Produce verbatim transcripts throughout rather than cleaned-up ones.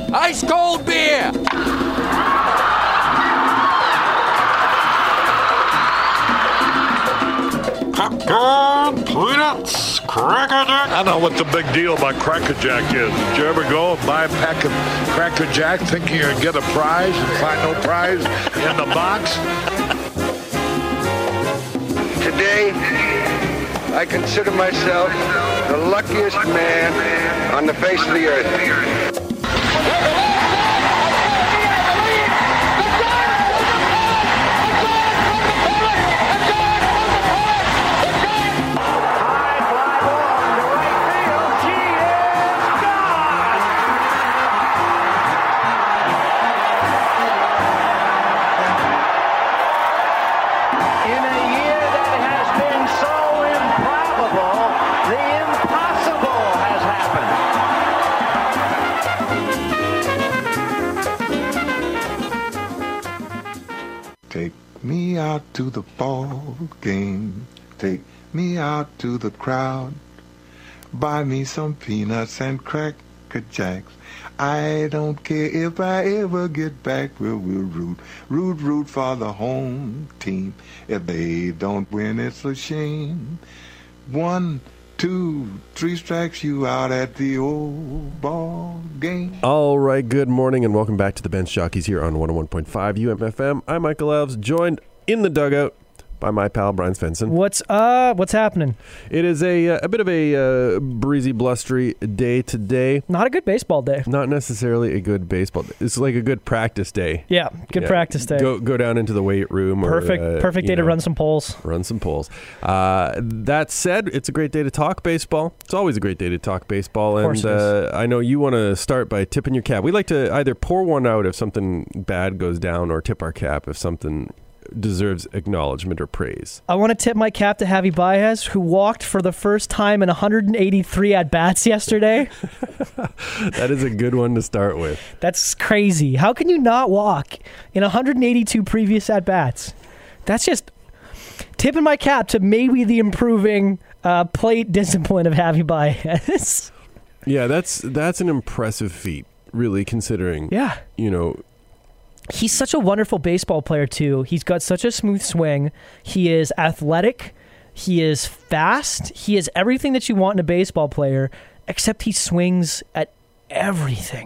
Ice cold beer. Popcorn, peanuts, Cracker Jack. I know what the big deal about Cracker Jack is. Did you ever go and buy a pack of Cracker Jack thinking you're going to get a prize and find no prize in the box? Today, I consider myself the luckiest man on the face of the earth. Take me out to the ball game. Take me out to the crowd. Buy me some peanuts and Cracker Jacks. I don't care if I ever get back. We'll, we'll root, root, root for the home team. If they don't win, it's a shame. One, two, three strikes you out at the old ball game. All right, good morning and welcome back to the Bench Jockeys here on one oh one point five U M F M. I'm Michael Elves, joined in the dugout by my pal Brian Svensson. What's uh? What's happening? It is a a bit of a uh, breezy, blustery day today. Not a good baseball day. Not necessarily a good baseball day. It's like a good practice day. Yeah, good yeah. practice day. Go go down into the weight room. Perfect, or, uh, perfect day know, to run some polls. Run some polls. Uh, that said, it's a great day to talk baseball. It's always a great day to talk baseball. Of course and it is. Uh, I know you want to start by tipping your cap. We like to either pour one out if something bad goes down, or tip our cap if something deserves acknowledgement or praise. I want to tip my cap to Javi Baez, who walked for the first time in one hundred eighty-three at-bats yesterday. That is a good one to start with. That's crazy. How can you not walk in one hundred eighty-two previous at-bats? That's just tipping my cap to maybe the improving uh, plate discipline of Javi Baez. Yeah, that's that's an impressive feat, really, considering, Yeah. you know, He's such a wonderful baseball player, too. He's got such a smooth swing. He is athletic. He is fast. He is everything that you want in a baseball player, except he swings at everything.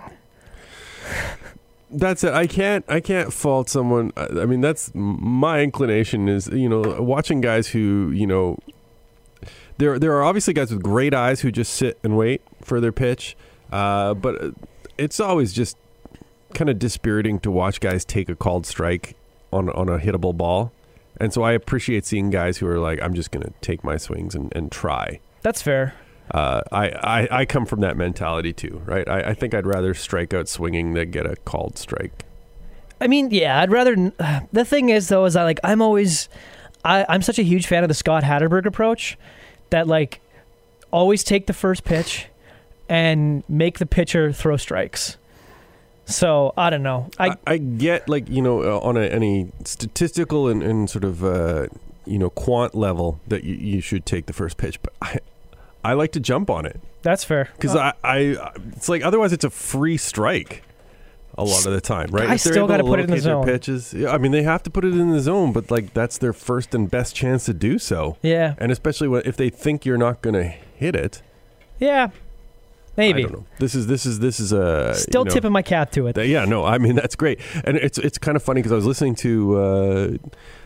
That's it. I can't. I can't fault someone. I I mean, that's my inclination. Is, you know, watching guys who, you know, there there are obviously guys with great eyes who just sit and wait for their pitch, uh, but it's always just kind of dispiriting to watch guys take a called strike on on a hittable ball. And so I appreciate seeing guys who are like, I'm just going to take my swings and, and try. That's fair. Uh, I, I, I come from that mentality too, right? I, I think I'd rather strike out swinging than get a called strike. I mean, yeah, I'd rather... Uh, the thing is, though, is I like, I'm always... I, I'm such a huge fan of the Scott Hatterberg approach that, like, always take the first pitch and make the pitcher throw strikes. So, I don't know. I I, I get, like, you know, uh, on a, any statistical and, and sort of, uh, you know, quant level that you, you should take the first pitch, but I I like to jump on it. That's fair. Because uh, I, I, it's like, otherwise it's a free strike a lot of the time, right? I still got to put it in the zone. Pitches, yeah, I mean, they have to put it in the zone, but, like, that's their first and best chance to do so. Yeah. And especially when, if they think you're not going to hit it. Yeah. Maybe. I don't know. This is this is this is a still you know, tipping my cap to it. th- yeah, no, I mean that's great, and it's it's kind of funny because I was listening to, uh,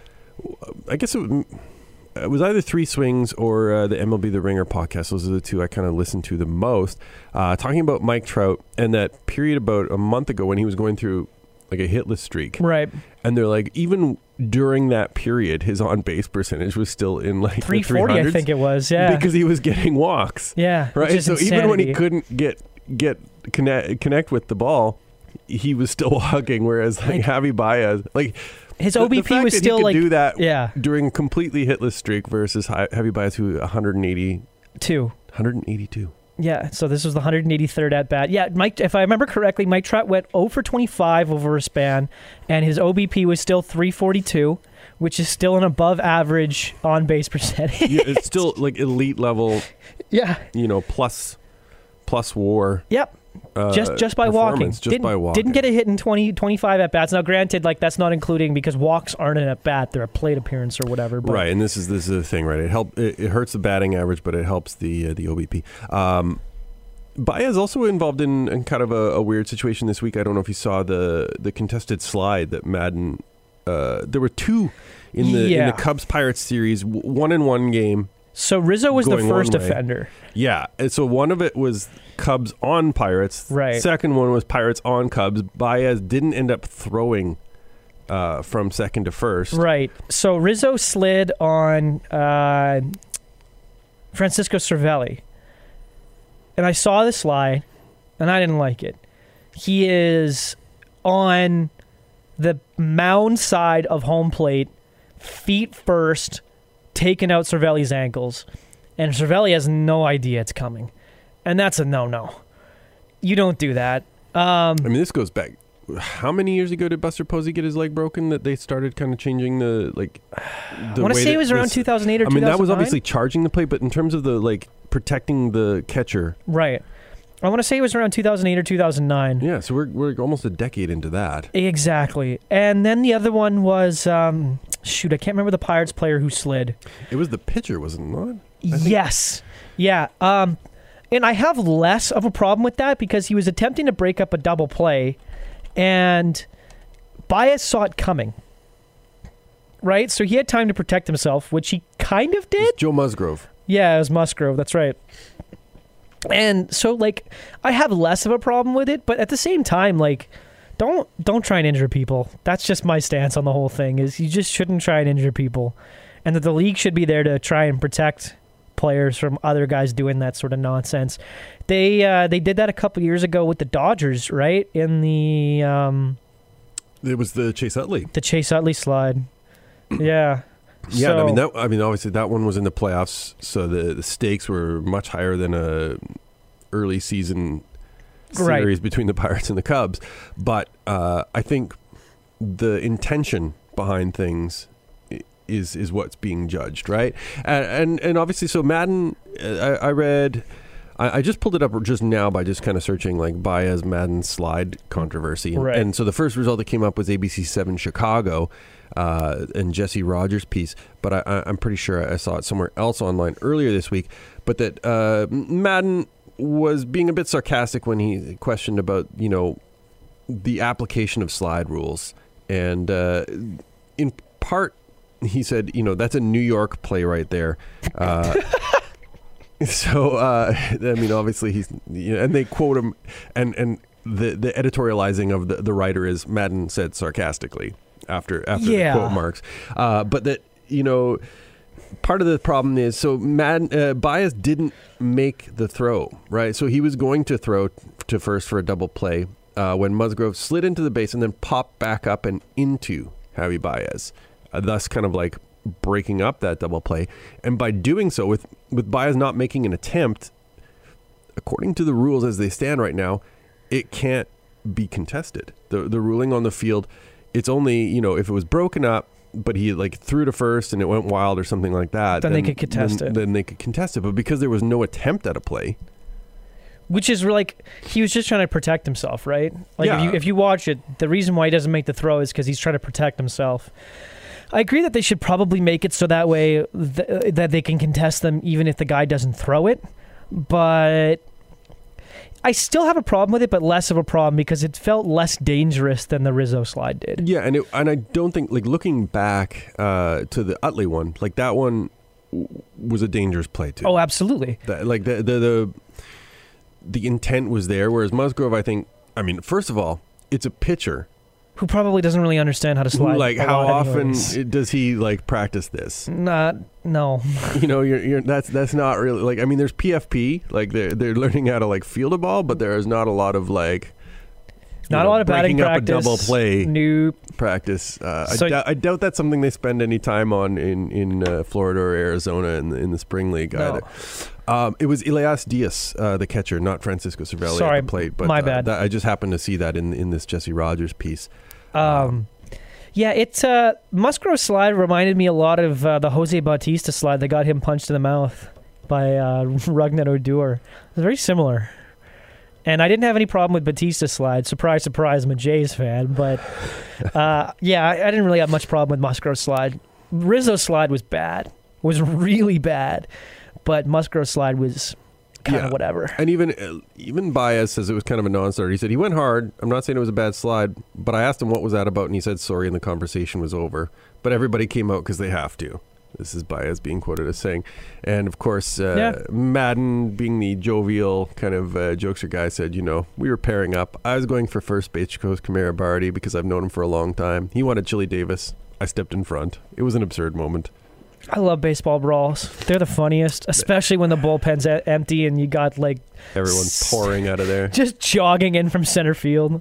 I guess it was, it was either Three Swings or uh, the M L B The Ringer podcast. Those are the two I kind of listened to the most. Uh, talking about Mike Trout and that period about a month ago when he was going through like a hitless streak, Right. and they're like, even during that period, his on base percentage was still in like three forty, the three hundreds, I think it was. Yeah. because he was getting walks. Yeah. Right. Which is So even when he insanity. couldn't get get connect connect with the ball, he was still walking. Whereas like, Like- Javi Baez, like His the- O B the P fact was that he still could like do that yeah, during a completely hitless streak versus Hi- Javi Baez, who one hundred eighty, two. one eighty-two. Yeah, so this was the one hundred eighty-third at bat. Yeah, Mike. If I remember correctly, Mike Trout went zero for twenty-five over a span, and his O B P was still three forty-two, which is still an above average on base percentage. Yeah, it's still like elite level, yeah. you know, plus plus WAR. Yep. uh, just just by walking. Just didn't, by walking. Didn't get a hit in twenty, twenty-five at bats. Now, granted, like that's not including because walks aren't an at bat; they're a plate appearance or whatever. But. Right, and this is this is the thing, right? It help it, it hurts the batting average, but it helps the uh, the O B P. Um, Baez also involved in, in kind of a, a weird situation this week. I don't know if you saw the the contested slide that Madden. Uh, there were two in the yeah. in the Cubs Pirates series, one in one game. So Rizzo was the Going first one way. offender. Yeah, and so one of it was Cubs on Pirates. Right. Second one was Pirates on Cubs. Baez didn't end up throwing uh, from second to first. Right. So Rizzo slid on uh, Francisco Cervelli. And I saw the slide, and I didn't like it. He is on the mound side of home plate, feet first, taking out Cervelli's ankles. And Cervelli has no idea it's coming. And that's a no-no. You don't do that. Um, I mean, this goes back. How many years ago did Buster Posey get his leg broken that they started kind of changing the, like, the I want to way say it that was around this- two thousand eight or I mean, that was two thousand nine. obviously charging the plate, but in terms of the, like, protecting the catcher. Right. I want to say it was around two thousand eight or two thousand nine. Yeah, so we're we're almost a decade into that. Exactly. And then the other one was, um, shoot, I can't remember the Pirates player who slid. It was the pitcher, wasn't it? Not? Yes. Yeah. Um, and I have less of a problem with that because he was attempting to break up a double play, and Baez saw it coming. Right? So he had time to protect himself, which he kind of did. It's Joe Musgrove. Yeah, it was Musgrove. That's right. And so, like, I have less of a problem with it, but at the same time, like, don't don't try and injure people. That's just my stance on the whole thing. Is you just shouldn't try and injure people, and that the league should be there to try and protect players from other guys doing that sort of nonsense. They uh, they did that a couple years ago with the Dodgers, right? In the um, It was the Chase Utley. the Chase Utley slide. Yeah. Yeah, So- I mean that. I mean, obviously that one was in the playoffs, so the, the stakes were much higher than a early season Right. series between the Pirates and the Cubs. But uh, I think the intention behind things i- is is what's being judged, right? And and, and obviously, so Madden, uh, I, I read. I I just pulled it up just now by just kind of searching like Baez Madden slide controversy. And, Right. and so the first result that came up was A B C seven Chicago uh, and Jesse Rogers' piece. But I, I, I'm pretty sure I saw it somewhere else online earlier this week. But that uh, Madden was being a bit sarcastic when he questioned about, you know, the application of slide rules. And uh, in part, he said, you know, that's a New York play right there. Uh So, uh, I mean, obviously he's, you know, and they quote him, and, and the, the editorializing of the, the writer is Madden said sarcastically after after Yeah. the quote marks. Uh, but that, you know, part of the problem is, so Madden, uh, Baez didn't make the throw, right? So he was going to throw to first for a double play uh, when Musgrove slid into the base and then popped back up and into Javi Baez, uh, thus kind of like breaking up that double play. And by doing so, with with Baez not making an attempt, according to the rules as they stand right now, it can't be contested. The the ruling on the field, it's only, you know, if it was broken up, but he like threw to first and it went wild or something like that, Then they could contest then, it. Then they could contest it. But because there was no attempt at a play, Which is like he was just trying to protect himself, right? Like if Yeah. you if you watch it, the reason why he doesn't make the throw is because he's trying to protect himself. I agree that they should probably make it so that way th- that they can contest them even if the guy doesn't throw it. But I still have a problem with it, but less of a problem because it felt less dangerous than the Rizzo slide did. yeah, and it, and I don't think, like, looking back uh, to the Utley one, like that one w- was a dangerous play too. Oh, absolutely. That, like the, the the the intent was there, whereas Musgrove, I think, I mean, first of all, it's a pitcher. Who probably doesn't really understand how to slide. Like, a how lot often anyways. it- does he like practice this? Not no. You know, you're, you're that's that's not really like. I mean, there's P F P, like they're they're learning how to like field a ball, but there is not a lot of like. you Not know, a lot of batting breaking up practice. a double play Nope. practice. Uh, So- I, doubt, I doubt that's something they spend any time on in in uh, Florida or Arizona in the, in the spring league No. either. Um, it was Elias Diaz, uh, the catcher, not Francisco Cervelli Sorry, at the plate. But my uh, bad. that, I just happened to see that in in this Jesse Rogers piece. Um, yeah, it uh, Musgrove slide reminded me a lot of uh, the Jose Bautista slide that got him punched in the mouth by uh, Ragnar Odor. It's very similar. And I didn't have any problem with Batista's slide. Surprise, surprise, I'm a Jays fan. But, uh, yeah, I, I didn't really have much problem with Musgrove's slide. Rizzo's slide was bad. Was really bad. But Musgrove's slide was kind of Yeah. whatever. And even uh, even Baez says it was kind of a non-starter. He said he went hard. I'm not saying it was a bad slide, but I asked him what was that about, and he said sorry, and the conversation was over. But everybody came out because they have to. This is Baez being quoted as saying. And, of course, uh, Yeah. Madden, being the jovial kind of uh, jokester guy, said, you know, we were pairing up. I was going for first base coach Kamara Barty because I've known him for a long time. He wanted Chili Davis. I stepped in front. It was an absurd moment. I love baseball brawls. They're the funniest, especially when the bullpen's e- empty and you got, like, Everyone's pouring out of there. just jogging in from center field.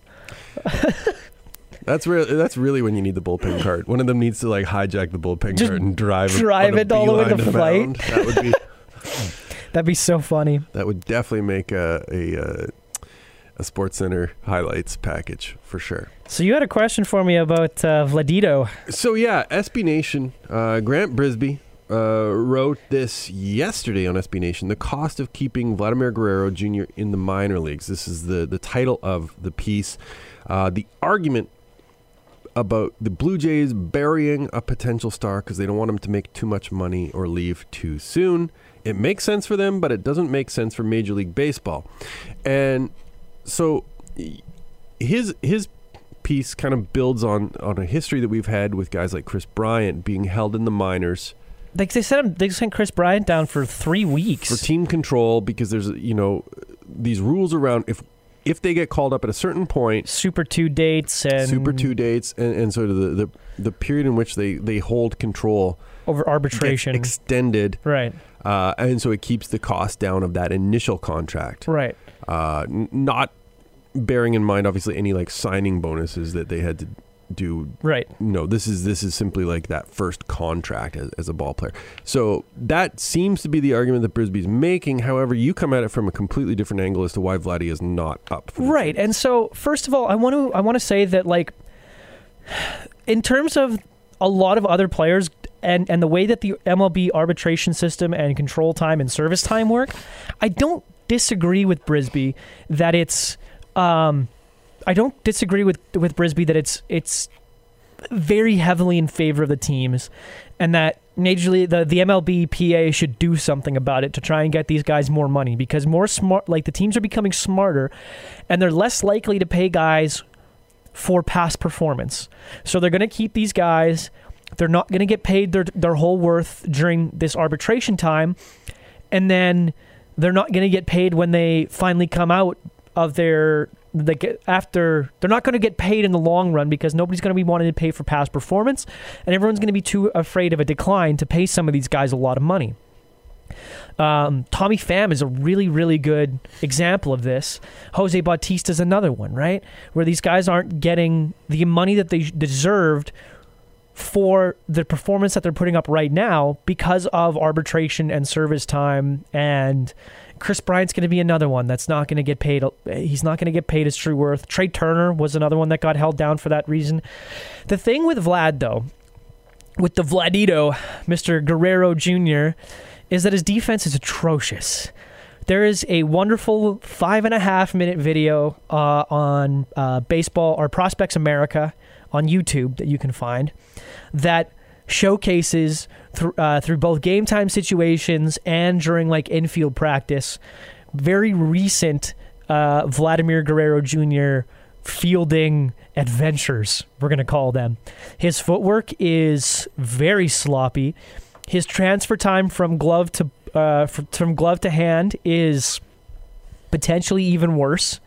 That's really that's really when you need the bullpen cart. One of them needs to like hijack the bullpen Just cart and drive drive on a it all the way beeline to the flight. mound. That would be That'd be so funny. that would definitely make a a, uh, a Sports Center highlights package for sure. So you had a question for me about uh, Vladito. So yeah, S B Nation, uh, Grant Brisby uh, wrote this yesterday on S B Nation. The cost of keeping Vladimir Guerrero Junior in the minor leagues. This is the the title of the piece. Uh, the argument about the Blue Jays burying a potential star because they don't want him to make too much money or leave too soon. It makes sense for them, but it doesn't make sense for Major League Baseball. And so his his piece kind of builds on, on a history that we've had with guys like Chris Bryant being held in the minors. Like they sent him, they sent Chris Bryant down for three weeks For team control, because there's, you know, these rules around if if they get called up at a certain point, Super two dates and Super two dates, and, and sort of the, the, the period in which they, they hold control over arbitration. gets extended, right, uh, and so it keeps the cost down of that initial contract. right. Uh, n- not bearing in mind, obviously, any like signing bonuses that they had to do. Right. No, this is this is simply like that first contract as, as a ball player. So that seems to be the argument that Brisby's making. However, you come at it from a completely different angle as to why Vladdy is not up for this. Right. And so, first of all, I want to I want to say that, like, in terms of a lot of other players and, and the way that the M L B arbitration system and control time and service time work, I don't disagree with Brisby that it's um, I don't disagree with with Brisby that it's it's very heavily in favor of the teams, and that majorly the the M L B P A should do something about it to try and get these guys more money, because more smart like the teams are becoming smarter, and they're less likely to pay guys for past performance. So they're going to keep these guys. They're not going to get paid their their whole worth during this arbitration time, and then they're not going to get paid when they finally come out of their they get after they're not going to get paid in the long run, because nobody's going to be wanting to pay for past performance, and everyone's going to be too afraid of a decline to pay some of these guys a lot of money. Um, Tommy Pham is a really, really good example of this. Jose Bautista is another one, right? Where these guys aren't getting the money that they deserved for the performance that they're putting up right now because of arbitration and service time. And Chris Bryant's going to be another one that's not going to get paid. He's not going to get paid his true worth. Trey Turner was another one that got held down for that reason. The thing with Vlad, though, with the Vladito, Mister Guerrero Junior, is that his defense is atrocious. There is a wonderful five and a half minute video uh, on uh, baseball or Prospects America on YouTube that you can find that showcases th- uh, through both game time situations and during like infield practice very recent uh, Vladimir Guerrero Junior fielding adventures, we're going to call them. His footwork is very sloppy. His transfer time from glove to uh, from glove to hand is potentially even worse,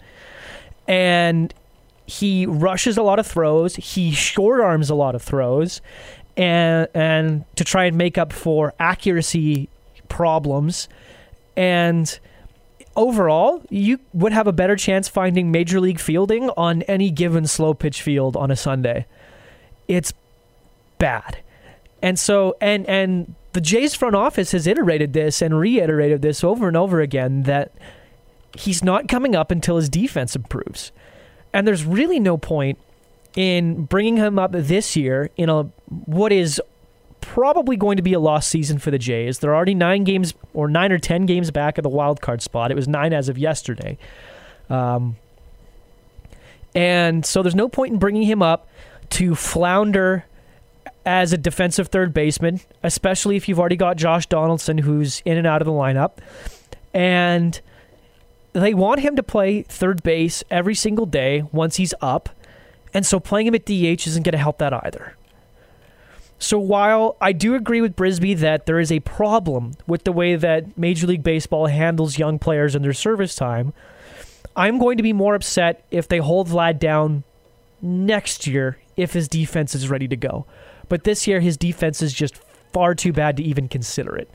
and he rushes a lot of throws. He short arms a lot of throws, and and to try and make up for accuracy problems. And overall, you would have a better chance finding major league fielding on any given slow pitch field on a Sunday. It's bad. And so, and and the Jays front office has iterated this and reiterated this over and over again, that he's not coming up until his defense improves. And there's really no point in bringing him up this year in a what is probably going to be a lost season for the Jays. They're already nine games or nine or ten games back of the wild card spot. It was nine as of yesterday. Um, and so there's no point in bringing him up to flounder as a defensive third baseman, especially if you've already got Josh Donaldson, who's in and out of the lineup. And they want him to play third base every single day once he's up. And so playing him at D H isn't going to help that either. So while I do agree with Brisby that there is a problem with the way that Major League Baseball handles young players in their service time, I'm going to be more upset if they hold Vlad down next year if his defense is ready to go. But this year, his defense is just far too bad to even consider it.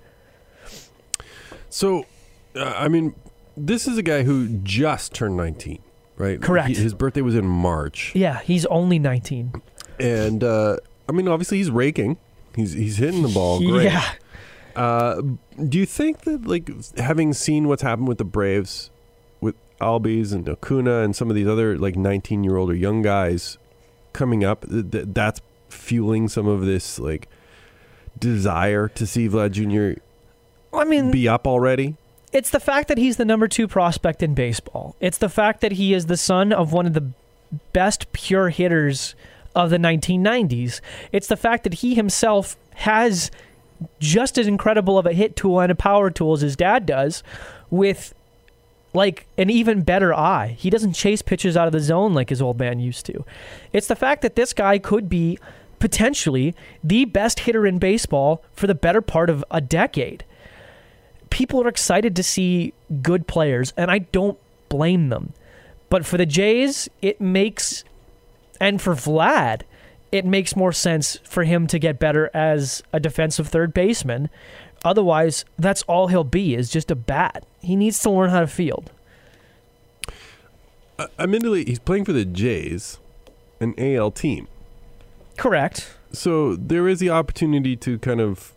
So, uh, I mean, this is a guy who just turned nineteen, right? Correct. He, his birthday was in March. Yeah, he's only nineteen. And, uh, I mean, obviously he's raking. He's he's hitting the ball great. Yeah. Uh, do you think that, like, having seen what's happened with the Braves, with Albies and Acuna and some of these other, like, nineteen-year-old or young guys coming up, th- that's fueling some of this, like, desire to see Vlad Junior I mean, be up already? It's the fact that he's the number two prospect in baseball. It's the fact that he is the son of one of the best pure hitters of the nineteen nineties. It's the fact that he himself has just as incredible of a hit tool and a power tool as his dad does, with like an even better eye. He doesn't chase pitches out of the zone like his old man used to. It's the fact that this guy could be potentially the best hitter in baseball for the better part of a decade. People are excited to see good players, and I don't blame them. But for the Jays, it makes, and for Vlad, it makes more sense for him to get better as a defensive third baseman. Otherwise, that's all he'll be, is just a bat. He needs to learn how to field. Uh, admittedly, he's playing for the Jays, an A L team. Correct. So there is the opportunity to kind of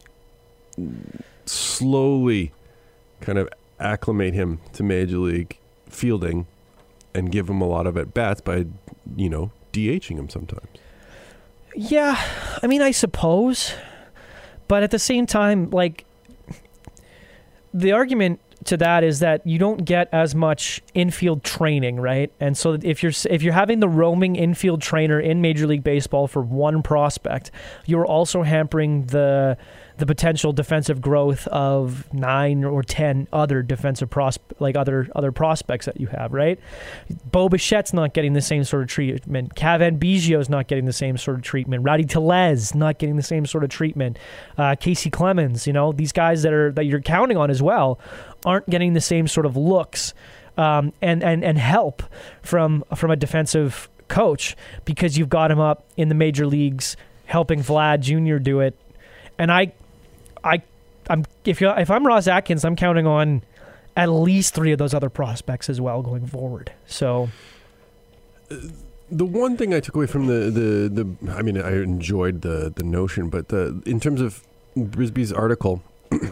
slowly kind of acclimate him to Major League fielding and give him a lot of at-bats by, you know, DHing him sometimes. Yeah, I mean, I suppose. But at the same time, like, the argument to that is that you don't get as much infield training, right? And so if you're if you're having the roaming infield trainer in Major League Baseball for one prospect, you're also hampering the the potential defensive growth of nine or ten other defensive pros like other other prospects that you have, right? Bo Bichette's not getting the same sort of treatment. Cavan Biggio's not getting the same sort of treatment. Rowdy Tellez not getting the same sort of treatment. Uh, Casey Clemens, you know, these guys that are that you're counting on as well aren't getting the same sort of looks um, and and and help from from a defensive coach because you've got him up in the major leagues helping Vlad Junior do it. And I. I, I'm if you if I'm Ross Atkins, I'm counting on at least three of those other prospects as well going forward. So, uh, the one thing I took away from the, the, the I mean, I enjoyed the the notion, but the, in terms of Brisby's article,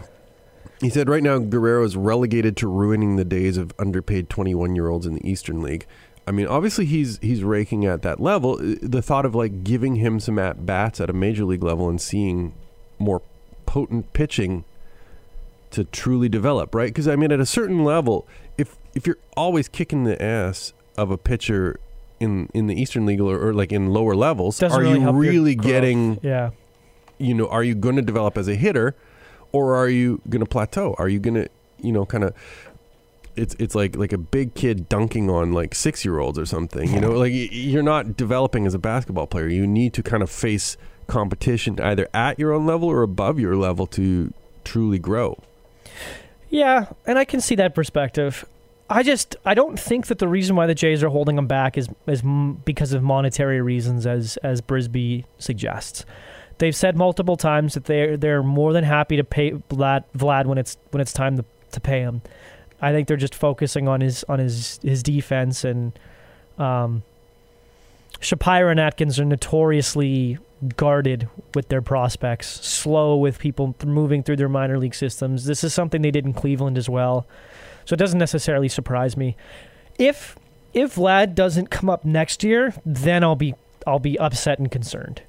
he said right now Guerrero is relegated to ruining the days of underpaid twenty-one-year-olds in the Eastern League. I mean, obviously he's he's raking at that level. The thought of like giving him some at bats at a major league level and seeing more potent pitching to truly develop, right? Because I mean, at a certain level, if if you're always kicking the ass of a pitcher in in the Eastern League or, or like in lower levels, Doesn't are really you help your really growth. getting? Yeah. You know, are you going to develop as a hitter, or are you going to plateau? Are you going to, you know, kind of? It's it's like like a big kid dunking on like six year olds or something. You know, like you're not developing as a basketball player. You need to kind of face competition either at your own level or above your level to truly grow. Yeah, and I can see that perspective. I just I don't think that the reason why the Jays are holding him back is is m- because of monetary reasons, as as Brisby suggests. They've said multiple times that they're they're more than happy to pay Vlad, Vlad when it's when it's time to to pay him. I think they're just focusing on his on his his defense, and um, Shapiro and Atkins are notoriously guarded with their prospects, slow with people moving through their minor league systems. This is something they did in Cleveland as well, so it doesn't necessarily surprise me. If if Vlad doesn't come up next year, then I'll be I'll be upset and concerned.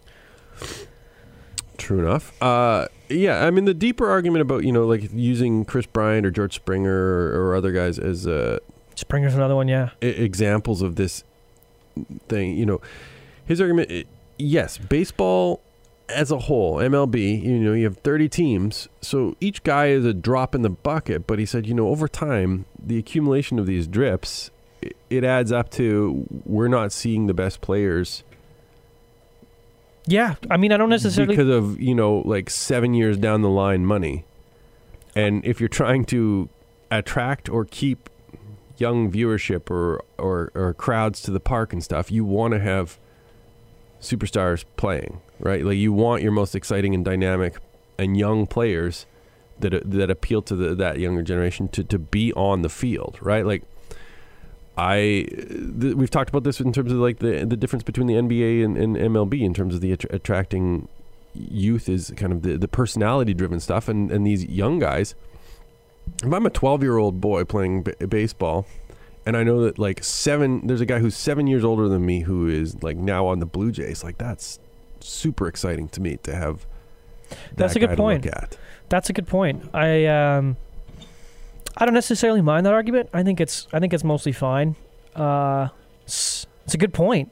True enough. Uh, yeah, I mean the deeper argument about, you know, like using Chris Bryant or George Springer or, or other guys as uh, Springer's another one, yeah. I- examples of this thing. You know, his argument, i- yes, baseball as a whole, M L B, you know, you have thirty teams, so each guy is a drop in the bucket. But he said, you know, over time, the accumulation of these drips, it, it adds up to we're not seeing the best players. Yeah, I mean, I don't necessarily... Because of, you know, like seven years down the line money. And if you're trying to attract or keep young viewership or, or, or crowds to the park and stuff, you want to have superstars playing, right? Like you want your most exciting and dynamic and young players that that appeal to the, that younger generation to, to be on the field, right? Like I, th- we've talked about this in terms of like the the difference between the N B A and, and M L B in terms of the att- attracting youth is kind of the, the personality driven stuff. And, and these young guys, if I'm a twelve year old boy playing b- baseball and I know that like seven, there's a guy who's seven years older than me who is like now on the Blue Jays, like that's super exciting to me to have that That's a good guy point. to look at. That's a good point. I um, I don't necessarily mind that argument. I think it's I think it's mostly fine. Uh, it's, it's a good point.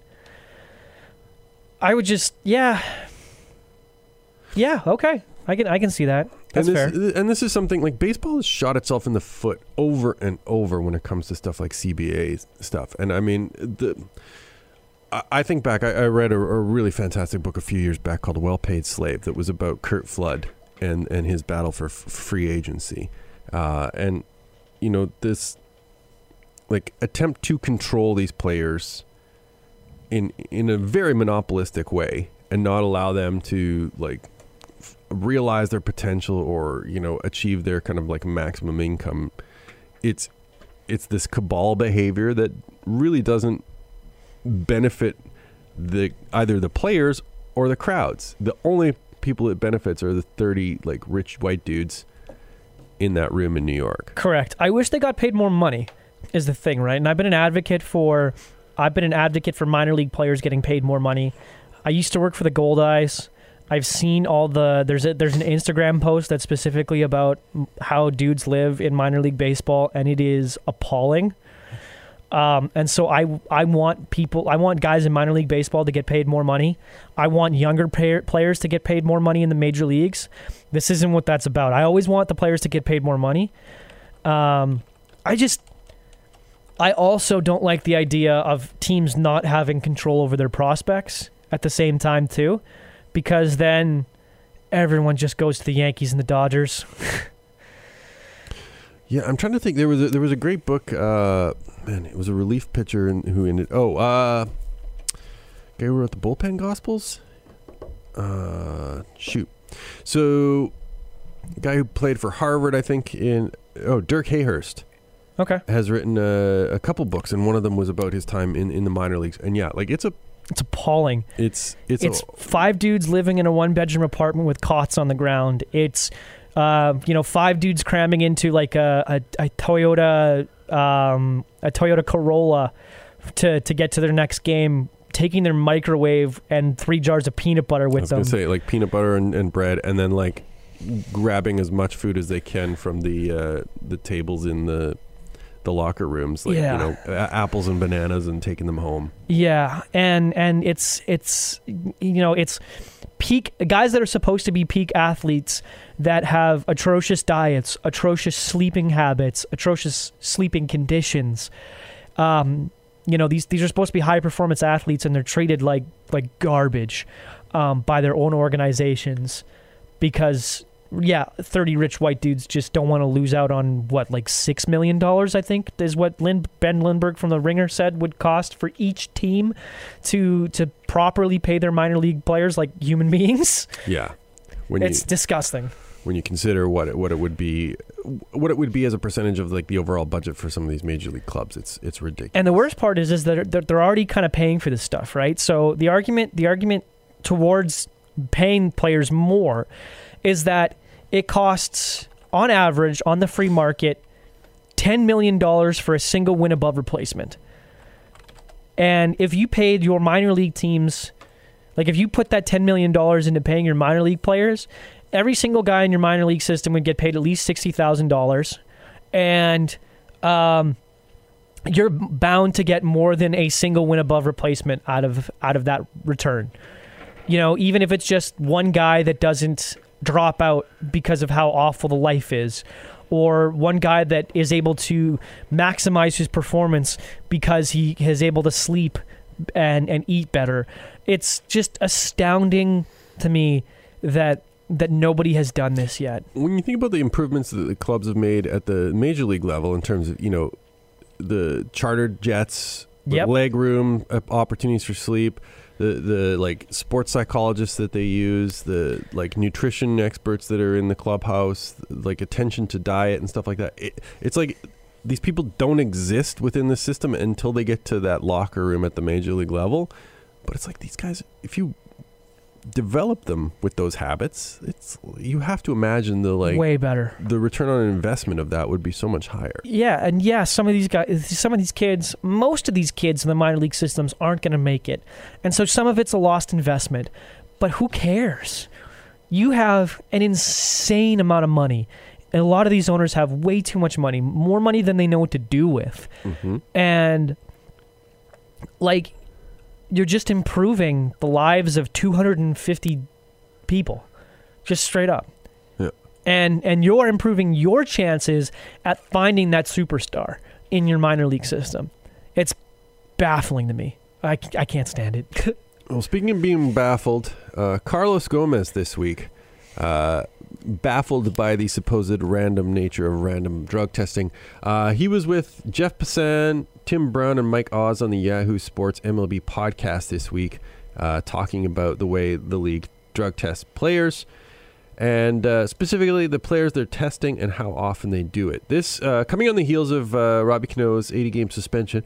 I would just yeah, yeah. Okay, I can I can see that. That's and fair. this, And this is something like baseball has shot itself in the foot over and over when it comes to stuff like C B A stuff. And I mean, the I, I think back, I, I read a, a really fantastic book a few years back called Well Paid Slave that was about Curt Flood and, and his battle for f- free agency. Uh, and, you know, this like attempt to control these players in in a very monopolistic way and not allow them to like realize their potential or, you know, achieve their kind of like maximum income. It's it's this cabal behavior that really doesn't benefit the either the players or the crowds. The only people it benefits are the thirty like rich white dudes in that room in New York. Correct. I wish they got paid more money is the thing, right? And I've been an advocate for I've been an advocate for minor league players getting paid more money. I used to work for the Gold Eyes. I've seen all the there's a, there's an Instagram post that's specifically about how dudes live in minor league baseball, and it is appalling. Um, and so I I want people I want guys in minor league baseball to get paid more money. I want younger pay, players to get paid more money in the major leagues. This isn't what that's about. I always want the players to get paid more money. Um, I just I also don't like the idea of teams not having control over their prospects at the same time too. Because then everyone just goes to the Yankees and the Dodgers. Yeah, I'm trying to think. There was a, there was a great book. Uh, man, it was a relief pitcher and who ended. Oh, uh, guy who wrote the Bullpen Gospels. Uh, shoot. So, guy who played for Harvard, I think. In oh, Dirk Hayhurst. Okay. Has written a, a couple books, and one of them was about his time in, in the minor leagues. And yeah, like it's a. It's appalling. It's it's it's a, five dudes living in a one bedroom apartment with cots on the ground. It's uh, you know five dudes cramming into like a a, a Toyota um, a Toyota Corolla to to get to their next game, taking their microwave and three jars of peanut butter with I was them. gonna say like peanut butter and, and bread, and then like grabbing as much food as they can from the uh, the tables in the. the locker rooms, like yeah. you know, a- apples and bananas, and taking them home. Yeah, and and it's it's you know it's peak guys that are supposed to be peak athletes that have atrocious diets, atrocious sleeping habits, atrocious sleeping conditions. Um, you know these these are supposed to be high performance athletes, and they're treated like like garbage um, by their own organizations because. Yeah, thirty rich white dudes just don't want to lose out on what, like six million dollars, I think, is what Lin- Ben Lindbergh from The Ringer said would cost for each team to to properly pay their minor league players like human beings. Yeah, when it's you, disgusting. When you consider what it, what it would be, what it would be as a percentage of like the overall budget for some of these major league clubs, it's it's ridiculous. And the worst part is is that they're, they're already kind of paying for this stuff, right? So the argument the argument towards paying players more is that it costs, on average, on the free market, ten million dollars for a single win above replacement. And if you paid your minor league teams, like if you put that ten million dollars into paying your minor league players, every single guy in your minor league system would get paid at least sixty thousand dollars. And um, you're bound to get more than a single win above replacement out of out of that return. You know, even if it's just one guy that doesn't drop out because of how awful the life is, or one guy that is able to maximize his performance because he is able to sleep and, and eat better. It's just astounding to me that that nobody has done this yet. When you think about the improvements that the clubs have made at the major league level in terms of, you know, the chartered jets, Yep. leg room, uh, opportunities for sleep, the the like sports psychologists that they use, the like nutrition experts that are in the clubhouse, like attention to diet and stuff like that. It, it's like these people don't exist within the system until they get to that locker room at the major league level. But it's like these guys, if you develop them with those habits, it's you have to imagine the like Way better. the return on investment of that would be so much higher. Yeah, and yeah, some of these guys, some of these kids, most of these kids in the minor league systems aren't going to make it. And so some of it's a lost investment. But who cares? You have an insane amount of money. And a lot of these owners have way too much money, more money than they know what to do with. Mm-hmm. And like, you're just improving the lives of two hundred fifty people, just straight up. Yeah. And and you're improving your chances at finding that superstar in your minor league system. It's baffling to me. I, I can't stand it. Well, speaking of being baffled, uh, Carlos Gomez this week, uh, baffled by the supposed random nature of random drug testing. Uh, he was with Jeff Passan, Tim Brown, and Mike Oz on the Yahoo Sports M L B podcast this week, uh, talking about the way the league drug tests players, and uh, specifically the players they're testing and how often they do it. This uh, coming on the heels of uh, Robbie Cano's eighty-game suspension.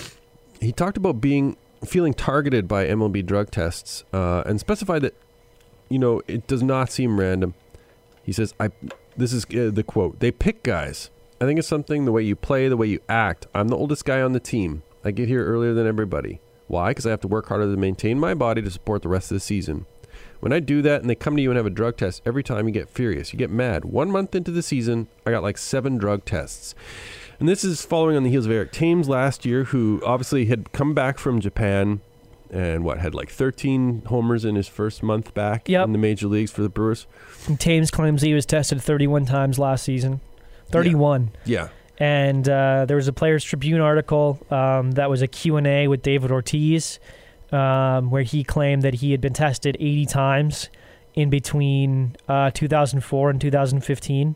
He talked about being feeling targeted by M L B drug tests uh, and specified that, you know, it does not seem random. He says, "I." This is uh, the quote. "They pick guys. I think it's something, the way you play, the way you act. I'm the oldest guy on the team. I get here earlier than everybody. Why? Because I have to work harder to maintain my body to support the rest of the season. When I do that and they come to you and have a drug test, every time you get furious. You get mad. One month into the season, I got like seven drug tests." And this is following on the heels of Eric Thames last year, who obviously had come back from Japan and what, had like thirteen homers in his first month back Yep. in the major leagues for the Brewers. And Thames claims he was tested thirty-one times last season. thirty-one. Yeah. And uh, there was a Players Tribune article um, that was a Q and A with David Ortiz, um, where he claimed that he had been tested eighty times in between uh, two thousand four and two thousand fifteen.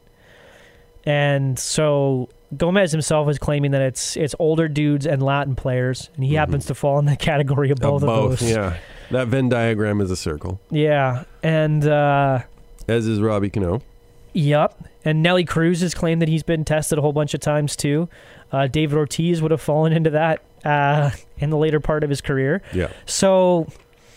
And so Gomez himself is claiming that it's it's older dudes and Latin players, and he Mhm. happens to fall in the category of both Uh, of both, those. yeah. That Venn diagram is a circle, Yeah, and uh, as is Robbie Cano. yep. And Nelly Cruz has claimed that he's been tested a whole bunch of times too. Uh, David Ortiz would have fallen into that uh, in the later part of his career. Yeah. So,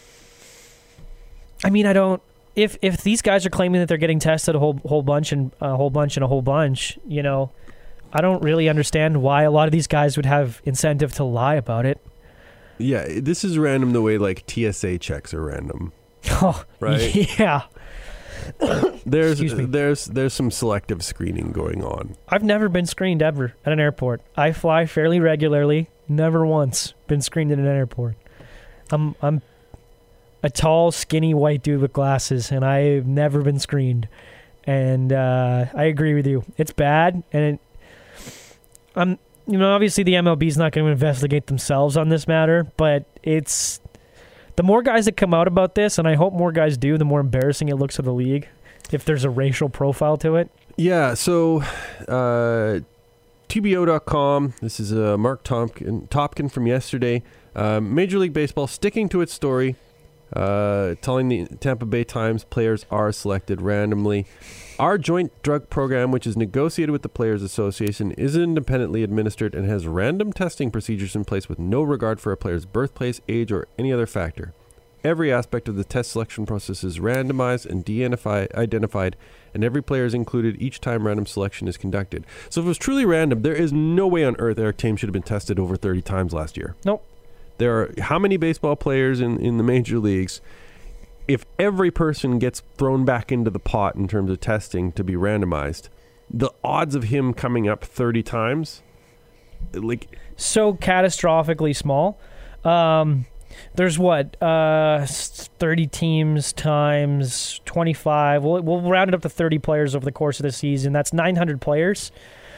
I mean, I don't. If if these guys are claiming that they're getting tested a whole whole bunch and a whole bunch and a whole bunch, you know, I don't really understand why a lot of these guys would have incentive to lie about it. Yeah, this is random the way like T S A checks are random. Oh, Right. Yeah. There's Excuse me. there's there's some selective screening going on. I've never been screened ever at an airport. I fly fairly regularly. Never once been screened at an airport. I'm I'm a tall, skinny white dude with glasses, and I've never been screened. And uh, I agree with you. It's bad, and it, I'm you know obviously the M L B is not going to investigate themselves on this matter, but it's the more guys that come out about this, and I hope more guys do, the more embarrassing it looks for the league if there's a racial profile to it. Yeah, so uh, T B O dot com, this is uh, Mark Topkin, Topkin from yesterday. Uh, Major League Baseball sticking to its story, uh, telling the Tampa Bay Times players are selected randomly. Our joint drug program, which is negotiated with the Players Association, is independently administered and has random testing procedures in place with no regard for a player's birthplace, age, or any other factor. Every aspect of the test selection process is randomized and de-identified, identified, and every player is included each time random selection is conducted. So if it was truly random, there is no way on earth Eric Thames should have been tested over thirty times last year. Nope. There are how many baseball players in, in the major leagues? If every person gets thrown back into the pot in terms of testing to be randomized, the odds of him coming up thirty times like so catastrophically small. Um, there's what uh, thirty teams times twenty-five. We'll, we'll round it up to thirty players over the course of the season. That's nine hundred players.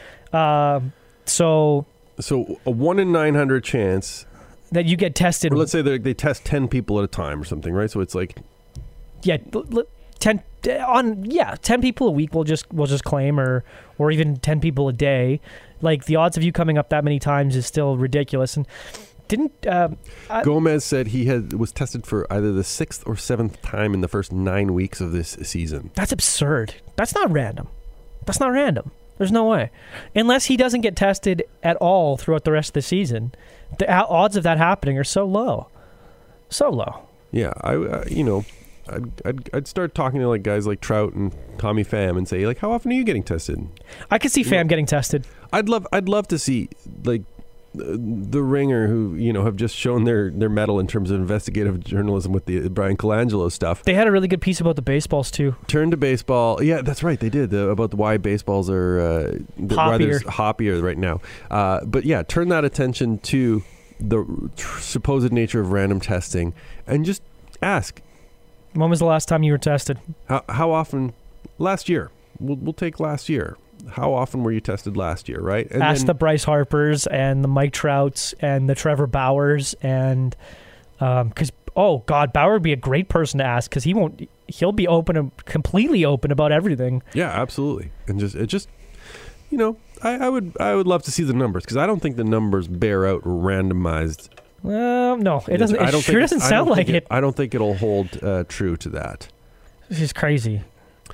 Uh, so so a one in nine hundred chance that you get tested. Or let's say they they test ten people at a time or something, right? So it's like yeah, ten on yeah ten people a week. We'll just we'll just claim or or even ten people a day. Like the odds of you coming up that many times is still ridiculous. And didn't uh, I, Gomez said he had was tested for either the sixth or seventh time in the first nine weeks of this season. That's absurd. That's not random. That's not random. There's no way, unless he doesn't get tested at all throughout the rest of the season. The odds of that happening are so low, so low. Yeah, I uh, you know. I'd, I'd I'd start talking to like guys like Trout and Tommy Pham and say like, how often are you getting tested? I could see you Pham know, getting tested. I'd love I'd love to see like uh, the Ringer, who you know have just shown their their mettle in terms of investigative journalism with the Brian Colangelo stuff. They had a really good piece about the baseballs too. Turn to baseball, yeah, that's right, they did uh, about why baseballs are uh, the, why they're hoppier right now. Uh, but yeah, turn that attention to the tr- supposed nature of random testing and just ask. When was the last time you were tested? How, how often? Last year. We'll, we'll take last year. How often were you tested last year, right? And Ask then, the Bryce Harpers and the Mike Trouts and the Trevor Bauers and because um, oh god, Bauer would be a great person to ask because he won't. He'll be open, completely open about everything. Yeah, absolutely. And just it just you know, I, I would I would love to see the numbers because I don't think the numbers bear out randomized. Well, no, it doesn't. I don't It sure think doesn't sound like it. it. I don't think it'll hold uh, true to that. This is crazy.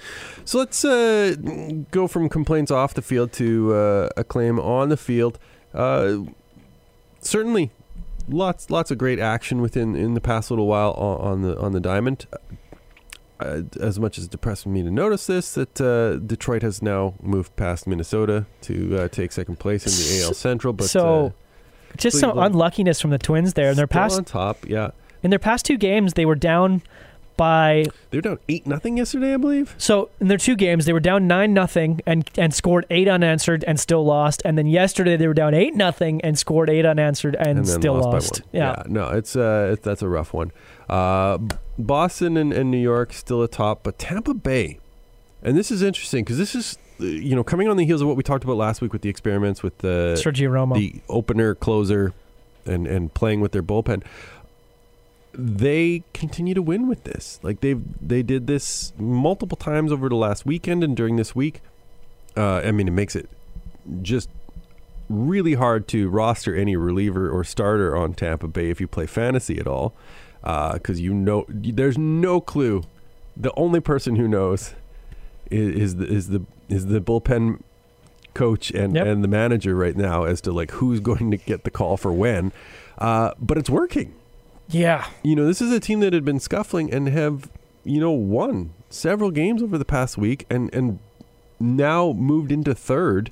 So let's uh, go from complaints off the field to uh, a claim on the field. Uh, certainly, lots lots of great action within in the past little while on, on the on the diamond. Uh, as much as it depressed me to notice this, that uh, Detroit has now moved past Minnesota to uh, take second place in the A L Central. But so. Uh, Just some unluckiness from the Twins there. In their Still past on top, yeah. In their past two games, they were down by. They were down eight nothing yesterday, I believe. So in their two games, they were down nine nothing and and scored eight unanswered and still lost. And then yesterday, they were down eight nothing and scored eight unanswered and, and still lost. lost. By one. Yeah. yeah, no, it's uh, it, that's a rough one. Uh, Boston and, and New York still atop, but Tampa Bay, and this is interesting because this is. You know, coming on the heels of what we talked about last week with the experiments with the Sergio Romo, the opener, closer, and and playing with their bullpen, they continue to win with this. Like they've they did this multiple times over the last weekend and during this week. Uh, I mean, it makes it just really hard to roster any reliever or starter on Tampa Bay if you play fantasy at all, because uh, you know there's no clue. The only person who knows is, is the is the is the bullpen coach and, yep. and the manager right now as to like who's going to get the call for when. Uh, but it's working. Yeah. You know, this is a team that had been scuffling and have, you know, won several games over the past week and, and now moved into third.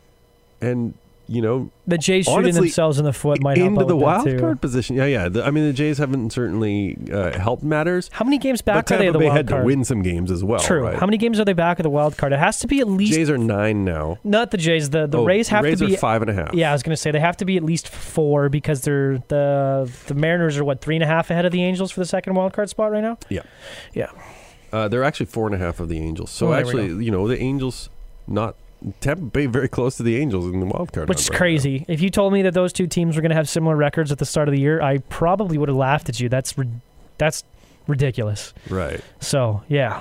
And, you know, the Jays shooting honestly, themselves in the foot might help into out the with wild that too. card position. Yeah, yeah. The, I mean, the Jays haven't certainly uh, helped matters. How many games back but are they of the Bay wild had card? to win some games as well. True. Right? How many games are they back of the wild card? It has to be at least. Jays are nine now. Not the Jays. The the oh, Rays have Rays to be are five and a half. Yeah, I was going to say they have to be at least four because they're the the Mariners are what three and a half ahead of the Angels for the second wild card spot right now. Yeah, yeah. Uh, they're actually four and a half of the Angels. So oh, actually, you know, the Angels not. Tampa Bay very close to the Angels in the wild card, which is right crazy. Now. If you told me that those two teams were going to have similar records at the start of the year, I probably would have laughed at you. That's that's ridiculous. Right. So yeah.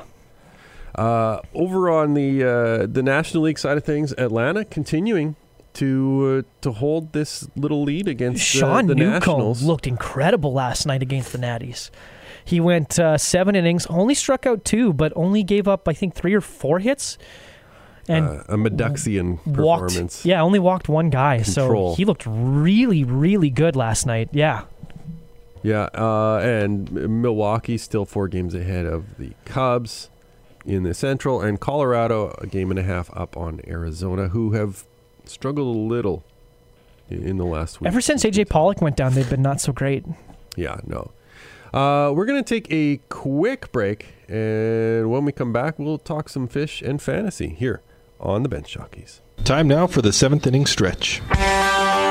Uh, over on the uh, the National League side of things, Atlanta continuing to uh, to hold this little lead against Sean uh, the Newcomb Nationals. Looked incredible last night against the Natties. He went uh, seven innings, only struck out two, but only gave up I think three or four hits. And uh, a Meduxian walked, performance. Yeah, only walked one guy. Control. So he looked really, really good last night. Yeah. Yeah, uh, and Milwaukee still four games ahead of the Cubs in the Central, and Colorado a game and a half up on Arizona, who have struggled a little in the last week. Ever since A J Pollock went down, they've been not so great. Yeah, no. Uh, we're going to take a quick break, and when we come back, we'll talk some fish and fantasy here on the Bench Jockeys. Time now for the seventh inning stretch.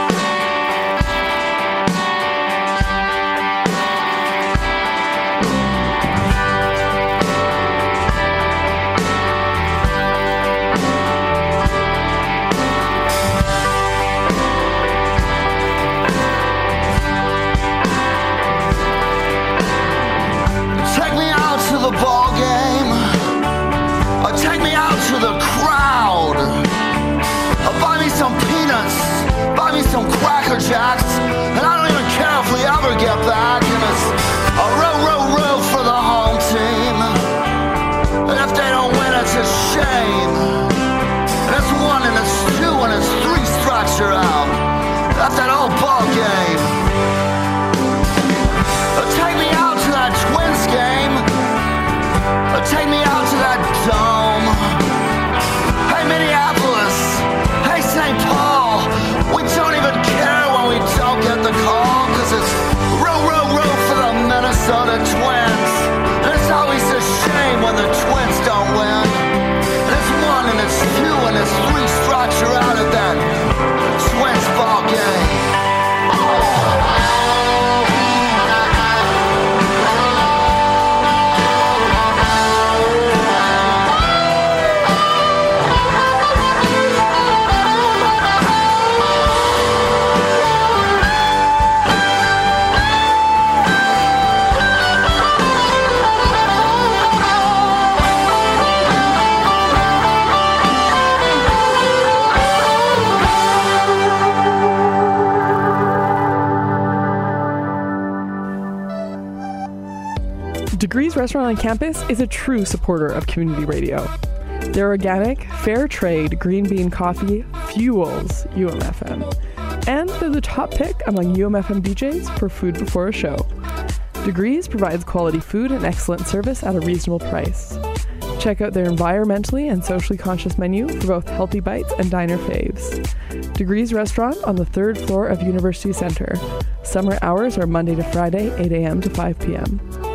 Jacks, and I don't even care if we ever get back. And it's a row, row, row for the home team. And if they don't win, it's a shame. And it's one and it's two and it's three strikes you're out. That's that old ball game. Take me out to that Twins game. Take me out to that dome. Hey Minneapolis, hey Saint Paul, we don't even care when we don't get the call, cause it's row, row, row for the Minnesota Twins. And it's always a shame when the Twins don't win. And it's one and it's two and it's three strikes you're out at that Twins ball game. Degrees Restaurant on campus is a true supporter of community radio. Their organic, fair trade green bean coffee fuels U M F M. And they're the top pick among U M F M D Js for food before a show. Degrees provides quality food and excellent service at a reasonable price. Check out their environmentally and socially conscious menu for both healthy bites and diner faves. Degrees Restaurant on the third floor of University Center. Summer hours are Monday to Friday, eight a.m. to five p.m.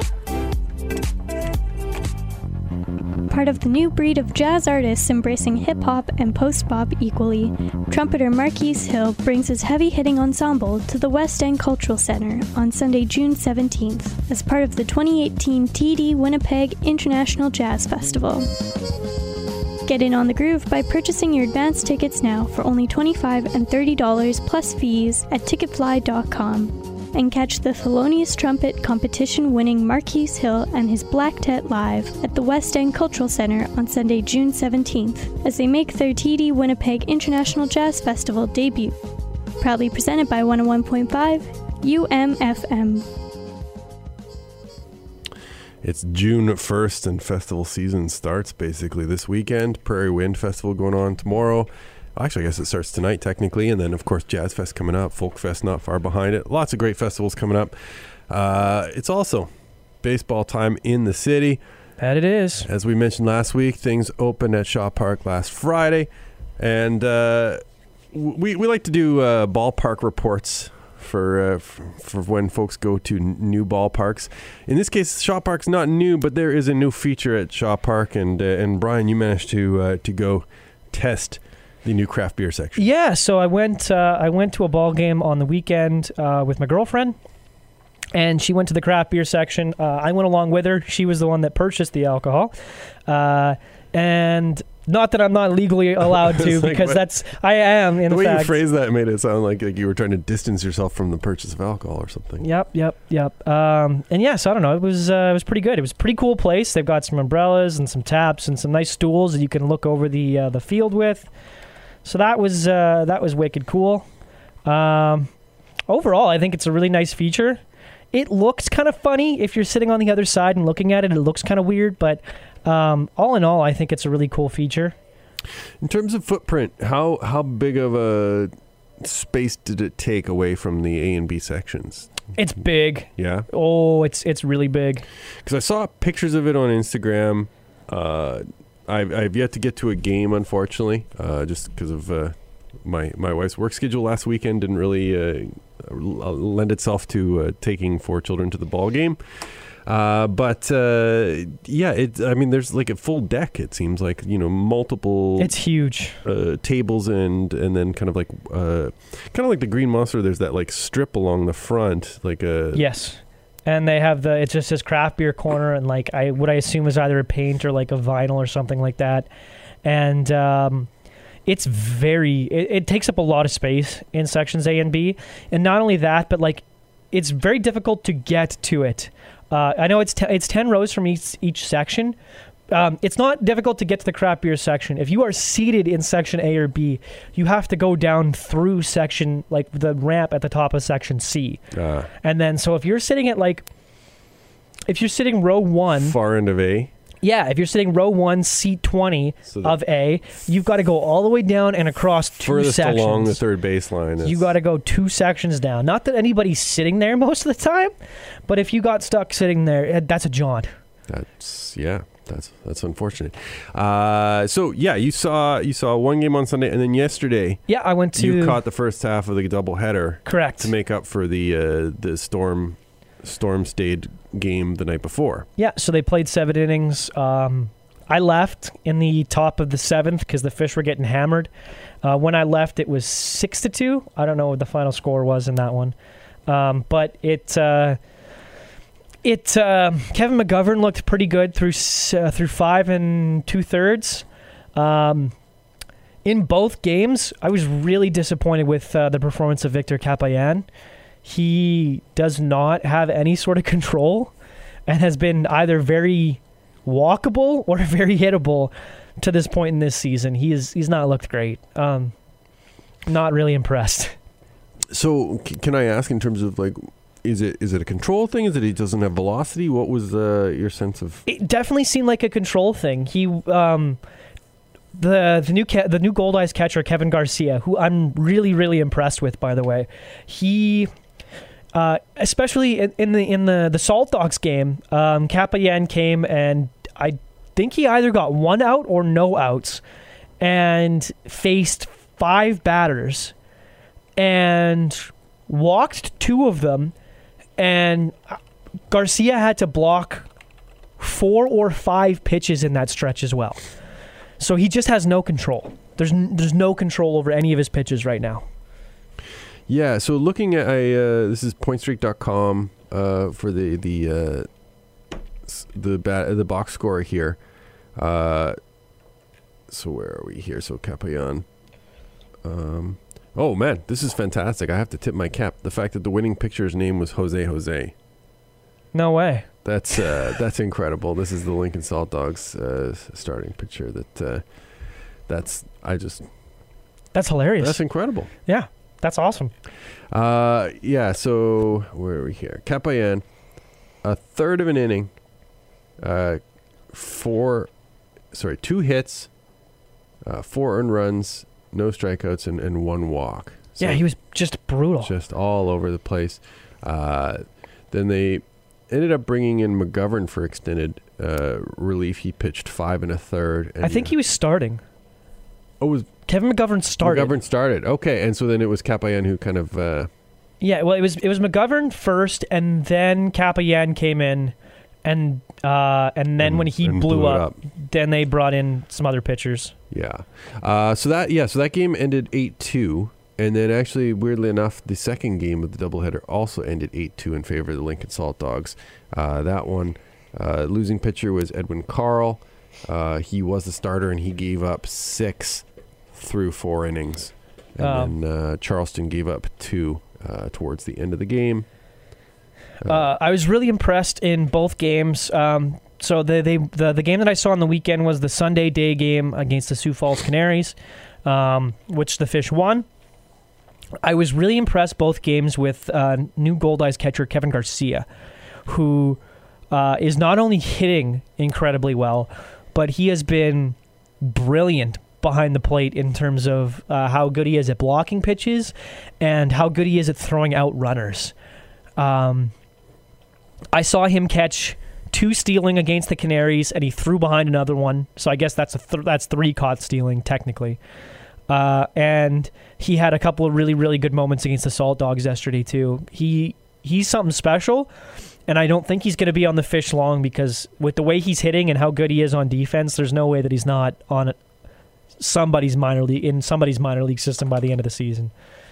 Part of the new breed of jazz artists embracing hip-hop and post-bop equally, trumpeter Marquise Hill brings his heavy-hitting ensemble to the West End Cultural Center on Sunday, June seventeenth, as part of the twenty eighteen T D Winnipeg International Jazz Festival. Get in on the groove by purchasing your advance tickets now for only twenty-five dollars and thirty dollars plus fees at ticketfly dot com. And catch the Thelonious Trumpet competition-winning Marquise Hill and his Black Tet live at the West End Cultural Center on Sunday, June seventeenth, as they make their T D Winnipeg International Jazz Festival debut. Proudly presented by one oh one point five U M F M. It's June first and festival season starts basically this weekend. Prairie Wind Festival going on tomorrow. Actually, I guess it starts tonight technically, and then of course Jazz Fest coming up, Folk Fest not far behind it. Lots of great festivals coming up. Uh, it's also baseball time in the city. That it is. As we mentioned last week, things opened at Shaw Park last Friday, and uh, we we like to do uh, ballpark reports for, uh, for for when folks go to n- new ballparks. In this case, Shaw Park's not new, but there is a new feature at Shaw Park, and uh, and Brian, you managed to uh, to go test the new craft beer section. Yeah, so I went uh, I went to a ball game on the weekend uh, with my girlfriend, and she went to the craft beer section. Uh, I went along with her. She was the one that purchased the alcohol. Uh, and not that I'm not legally allowed to, like, because that's, I am, in the way fact. you phrased that made it sound like, like you were trying to distance yourself from the purchase of alcohol or something. Yep, yep, yep. Um, and yes, yeah, so I don't know. It was uh, it was pretty good. It was a pretty cool place. They've got some umbrellas and some taps and some nice stools that you can look over the uh, the field with. So that was uh, that was wicked cool. Um, overall, I think it's a really nice feature. It looks kind of funny if you're sitting on the other side and looking at it. It looks kind of weird, but um, all in all, I think it's a really cool feature. In terms of footprint, how how big of a space did it take away from the A and B sections? It's big. Yeah. Oh, it's it's really big. Because I saw pictures of it on Instagram. Uh, I've, I've yet to get to a game, unfortunately, uh, just because of uh, my my wife's work schedule last weekend didn't really uh, lend itself to uh, taking four children to the ball game. Uh, but uh, yeah, it. I mean, there's like a full deck. It seems like, you know, multiple. It's huge. Uh, tables and and then kind of like uh, kind of like the Green Monster. There's that like strip along the front, like a yes. And they have the, it just says craft beer corner, and like I, what I assume is either a paint or like a vinyl or something like that. And um, it's very, it, it takes up a lot of space in sections A and B. And not only that, but like it's very difficult to get to it. Uh, I know it's t- it's ten rows from each each section, Um, it's not difficult to get to the craft beer section. If you are seated in section A or B, you have to go down through section, like the ramp at the top of section C. Uh, and then, so if you're sitting at like, if you're sitting row one. Far end of A. Yeah, if you're sitting row one, seat twenty So of A, you've got to go all the way down and across two Furthest sections. along the third baseline. You got to go two sections down. Not that anybody's sitting there most of the time, but if you got stuck sitting there, that's a jaunt. That's, yeah. That's that's unfortunate. Uh, so yeah, you saw you saw one game on Sunday, and then yesterday, yeah, I went to. You caught the first half of the doubleheader, correct, to make up for the uh, the storm storm stayed game the night before. Yeah, so they played seven innings. Um, I left in the top of the seventh because the Fish were getting hammered. Uh, when I left, it was six to two. I don't know what the final score was in that one, um, but it. Uh, It uh, Kevin McGovern looked pretty good through uh, through five and two thirds. Um, in both games, I was really disappointed with uh, the performance of Victor Capayan. He does not have any sort of control, and has been either very walkable or very hittable to this point in this season. He is he's not looked great. Um, not really impressed. So c- can I ask in terms of like? Is it is it a control thing? Is it he doesn't have velocity? What was uh, your sense of? It definitely seemed like a control thing. He, um, the the new ca- the new Gold Eyes catcher Kevin Garcia, who I'm really really impressed with, by the way. He, uh, especially in, in the in the the Salt Dogs game, um, Capayan came and I think he either got one out or no outs, and faced five batters, and walked two of them. And Garcia had to block four or five pitches in that stretch as well. So he just has no control. There's n- there's no control over any of his pitches right now. Yeah, so looking at, I, uh, this is point streak dot com uh, for the the uh, the ba- the box score here. Uh, so where are we here? So Capayan. Um... Oh, man, this is fantastic. I have to tip my cap. The fact that the winning pitcher's name was Jose Jose. No way. That's uh, that's incredible. This is the Lincoln Salt Dogs uh, starting pitcher. That uh, that's I just that's hilarious. That's incredible. Yeah, that's awesome. Uh, yeah. So where are we here? Capayan, a third of an inning, uh, four, sorry, two hits, uh, four earned runs. No strikeouts and, and one walk. So yeah, he was just brutal. Just all over the place. Uh, then they ended up bringing in McGovern for extended uh, relief. He pitched five and a third. And I think he was starting. Oh, was Kevin McGovern started. McGovern started. Okay, and so then it was Capayan who kind of. Uh, yeah, well, it was it was McGovern first, and then Capayan came in, and uh, and then and, when he blew, blew up, up, then they brought in some other pitchers. Yeah. Uh, so that yeah, so that game ended eight two, and then actually weirdly enough, the second game of the doubleheader also ended eight two in favor of the Lincoln Salt Dogs. Uh, that one, uh, losing pitcher was Edwin Carl. Uh, he was the starter, and he gave up six through four innings, and um, then uh, Charleston gave up two uh, towards the end of the game. Uh, uh, I was really impressed in both games. Um, So the, they, the the game that I saw on the weekend was the Sunday day game against the Sioux Falls Canaries, um, which the Fish won. I was really impressed both games with uh, new Gold Eyes catcher Kevin Garcia, who uh, is not only hitting incredibly well, but he has been brilliant behind the plate in terms of uh, how good he is at blocking pitches and how good he is at throwing out runners. Um, I saw him catch two stealing against the Canaries, and he threw behind another one. So I guess that's a th- that's three caught stealing technically. Uh, and he had a couple of really really good moments against the Salt Dogs yesterday too. He he's something special, and I don't think he's going to be on the Fish long because with the way he's hitting and how good he is on defense, there's no way that he's not on somebody's minor league in somebody's minor league system by the end of the season.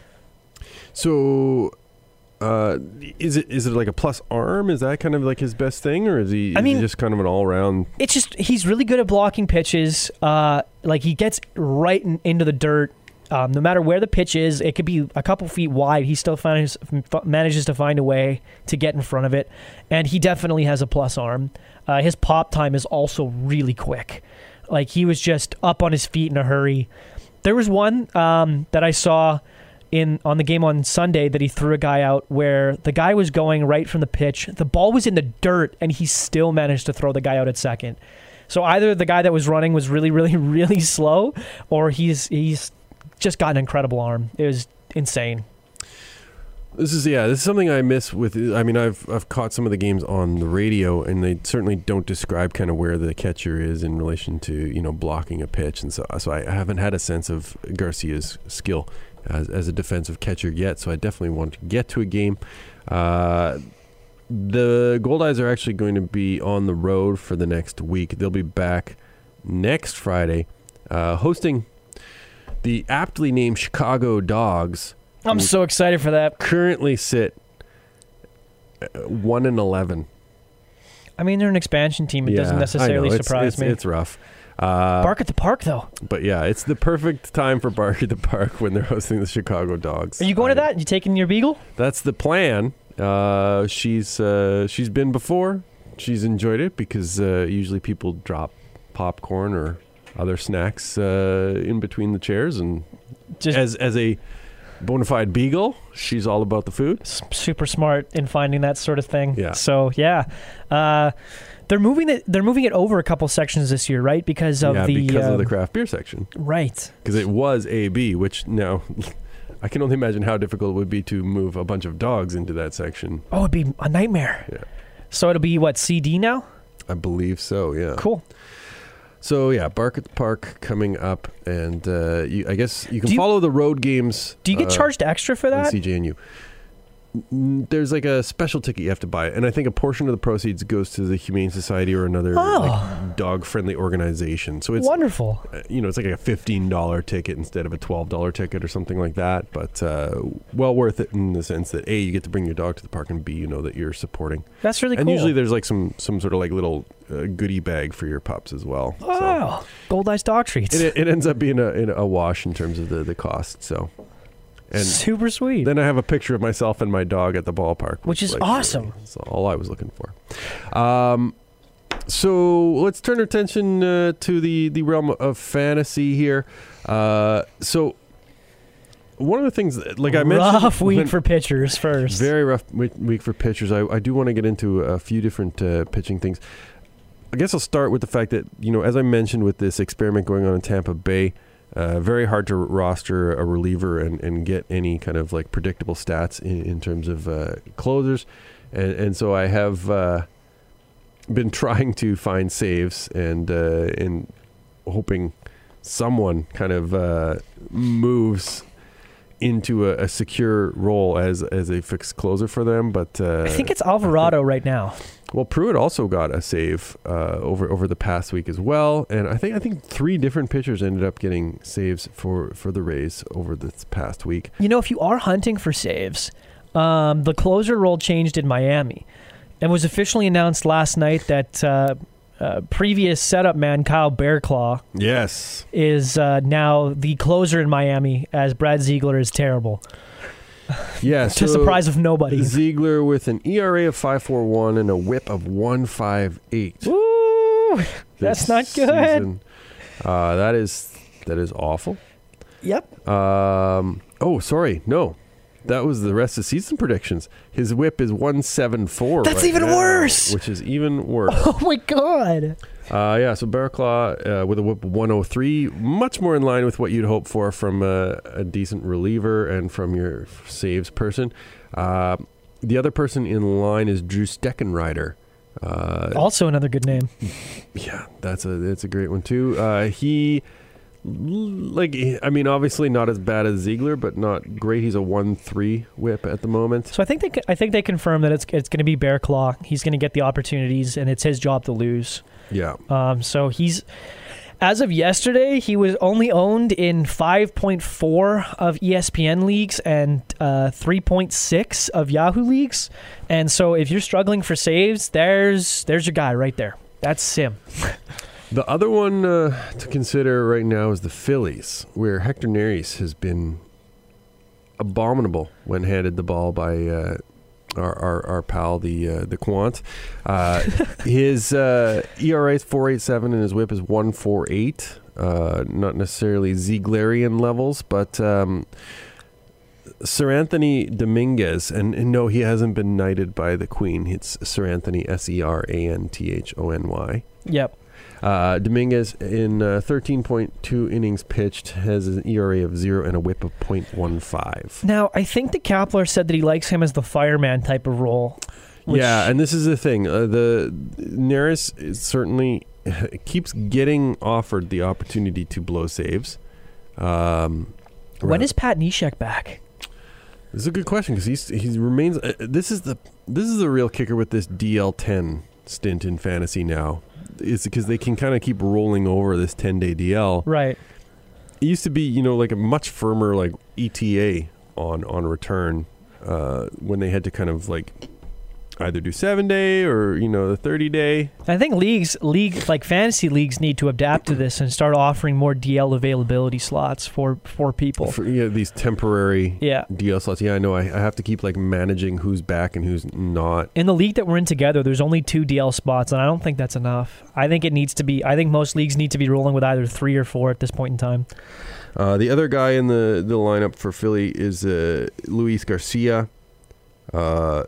So. Uh, is it is it like a plus arm? Is that kind of like his best thing, or is he, is I mean, he just kind of an all round? It's just he's really good at blocking pitches. Uh, like he gets right in, into the dirt. Um, no matter where the pitch is, it could be a couple feet wide. He still finds, manages to find a way to get in front of it, and he definitely has a plus arm. Uh, his pop time is also really quick. Like, he was just up on his feet in a hurry. There was one um, that I saw in on the game on Sunday that he threw a guy out where the guy was going right from the pitch. The ball was in the dirt, and he still managed to throw the guy out at second. So either the guy that was running was really, really, really slow, or he's he's just got an incredible arm. It was insane. This is yeah. This is something I miss with. I mean, I've I've caught some of the games on the radio, and they certainly don't describe kind of where the catcher is in relation to, you know, blocking a pitch, and so so I haven't had a sense of Garcia's skill as as a defensive catcher yet. So I definitely want to get to a game. Uh, the Goldeyes are actually going to be on the road for the next week. They'll be back next Friday, uh, hosting the aptly named Chicago Dogs. I'm so excited for that. Currently sit one and eleven. I mean, they're an expansion team. It yeah, doesn't necessarily it's, surprise it's, me. It's rough. Uh, Bark at the Park, though. But yeah, it's the perfect time for Bark at the Park when they're hosting the Chicago Dogs. Are you going I, to that? You taking your beagle? That's the plan. Uh, she's uh, she's been before. She's enjoyed it because uh, usually people drop popcorn or other snacks uh, in between the chairs, and Just, as as a bona fide beagle, she's all about the food. Super smart in finding that sort of thing. Yeah. So yeah, uh, they're moving it. They're moving it over a couple sections this year, right? Because of yeah, the because um, of the craft beer section, right? Because it was A B, which now I can only imagine how difficult it would be to move a bunch of dogs into that section. Oh, it'd be a nightmare. Yeah. So it'll be what, C D now? I believe so. Yeah. Cool. So yeah, Bark at the Park coming up, and uh, you, I guess you can you, follow the road games. Do you get uh, charged extra for that? C J N U. There's like a special ticket you have to buy, and I think a portion of the proceeds goes to the Humane Society or another oh. like, dog-friendly organization. So it's wonderful. You know, it's like a fifteen dollar ticket instead of a twelve dollar ticket or something like that. But uh, well worth it in the sense that A, you get to bring your dog to the park, and B, you know that you're supporting. That's really and cool. And usually there's like some some sort of like little uh, goodie bag for your pups as well. Oh, so Goldeyes dog treats. It, it ends up being a, in a wash in terms of the, the cost. So. And super sweet. Then I have a picture of myself and my dog at the ballpark, which, which is like, awesome. That's all I was looking for. Um, so let's turn our attention uh, to the, the realm of fantasy here. Uh, so one of the things, that, like I mentioned, rough week for pitchers first. Very rough week for pitchers. I, I do want to get into a few different uh, pitching things. I guess I'll start with the fact that, you know, as I mentioned with this experiment going on in Tampa Bay, Uh, very hard to roster a reliever and, and get any kind of like predictable stats in, in terms of uh, closers. And, and so I have uh, been trying to find saves and, uh, and hoping someone kind of uh, moves into a, a secure role as, as a fixed closer for them. But uh, I think it's Alvarado think, right now. Well, Pruitt also got a save uh, over over the past week as well, and I think I think three different pitchers ended up getting saves for, for the Rays over this past week. You know, if you are hunting for saves, um, the closer role changed in Miami. It was officially announced last night that uh, uh, previous setup man Kyle Bearclaw yes is uh, now the closer in Miami, as Brad Ziegler is terrible. Yeah, to so surprise of nobody. Ziegler with an E R A of five point four one and a whip of one point five eight. Woo! That's not good. Uh, that is that is awful. Yep. Um. Oh, sorry. No, that was the rest of the season predictions. His whip is one seven four. That's right even now, worse. Which is even worse. Oh my god. Uh, yeah, so Bearclaw uh, with a whip of one oh three, much more in line with what you'd hope for from a, a decent reliever and from your saves person. Uh, the other person in line is Drew Steckenrider. Uh, also another good name. Yeah, that's a that's a great one too. Uh, he, like, I mean, obviously not as bad as Ziegler, but not great. He's a one three whip at the moment. So I think they I think they confirmed that it's it's going to be Bearclaw. He's going to get the opportunities, and it's his job to lose. Yeah. Um. So he's, as of yesterday, he was only owned in five point four of E S P N leagues and uh, three point six of Yahoo leagues. And so if you're struggling for saves, there's there's your guy right there. That's Sim. The other one uh, to consider right now is the Phillies, where Hector Neris has been abominable when handed the ball by uh, our, our our pal, the uh, the Quant. Uh, his uh, E R A is four point eight seven and his whip is one point four eight. Uh, not necessarily Zieglerian levels, but um, Sir Anthony Dominguez, and, and no, he hasn't been knighted by the Queen. It's Sir Anthony, S E R A N T H O N Y. Yep. Uh, Dominguez, in uh, thirteen point two innings pitched, has an E R A of zero and a whip of point one five. Now, I think the Kapler said that he likes him as the fireman type of role. Which... Yeah, and this is the thing. Uh, the Neris is certainly keeps getting offered the opportunity to blow saves. Um, when is Pat Neshek back? This is a good question because he's he remains. Uh, this is the this is the real kicker with this D L ten stint in fantasy now. Is because they can kind of keep rolling over this ten-day D L. Right. It used to be, you know, like a much firmer like E T A on on return uh, when they had to kind of like either do seven-day or, you know, the thirty-day. I think leagues, league like fantasy leagues need to adapt to this and start offering more D L availability slots for, for people. For, yeah, these temporary yeah. D L slots. Yeah, I know. I, I have to keep like managing who's back and who's not. In the league that we're in together, there's only two D L spots, and I don't think that's enough. I think it needs to be, I think most leagues need to be rolling with either three or four at this point in time. Uh, the other guy in the, the lineup for Philly is uh, Luis Garcia. Uh,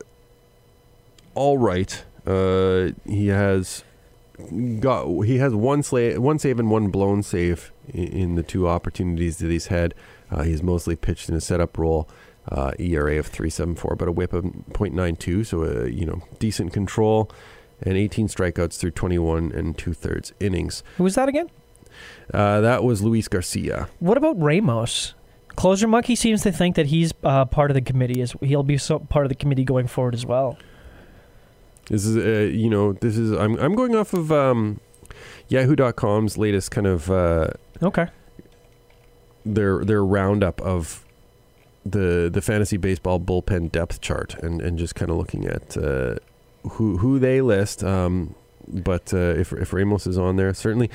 all right. Uh, he has got he has one sla- one save and one blown save in, in the two opportunities that he's had. Uh, he's mostly pitched in a setup role. Uh, E R A of three point seven four, but a whip of point nine two, so a you know decent control, and eighteen strikeouts through twenty-one and two thirds innings. Who was that again? Uh, that was Luis Garcia. What about Ramos? Closer Monkey seems to think that he's uh, part of the committee. As he'll be so part of the committee going forward as well. This is, uh, you know, this is. I'm I'm going off of um, Yahoo dot com's latest kind of uh, okay. Their their roundup of the the fantasy baseball bullpen depth chart, and, and just kind of looking at uh, who who they list. Um, but uh, if if Ramos is on there, certainly.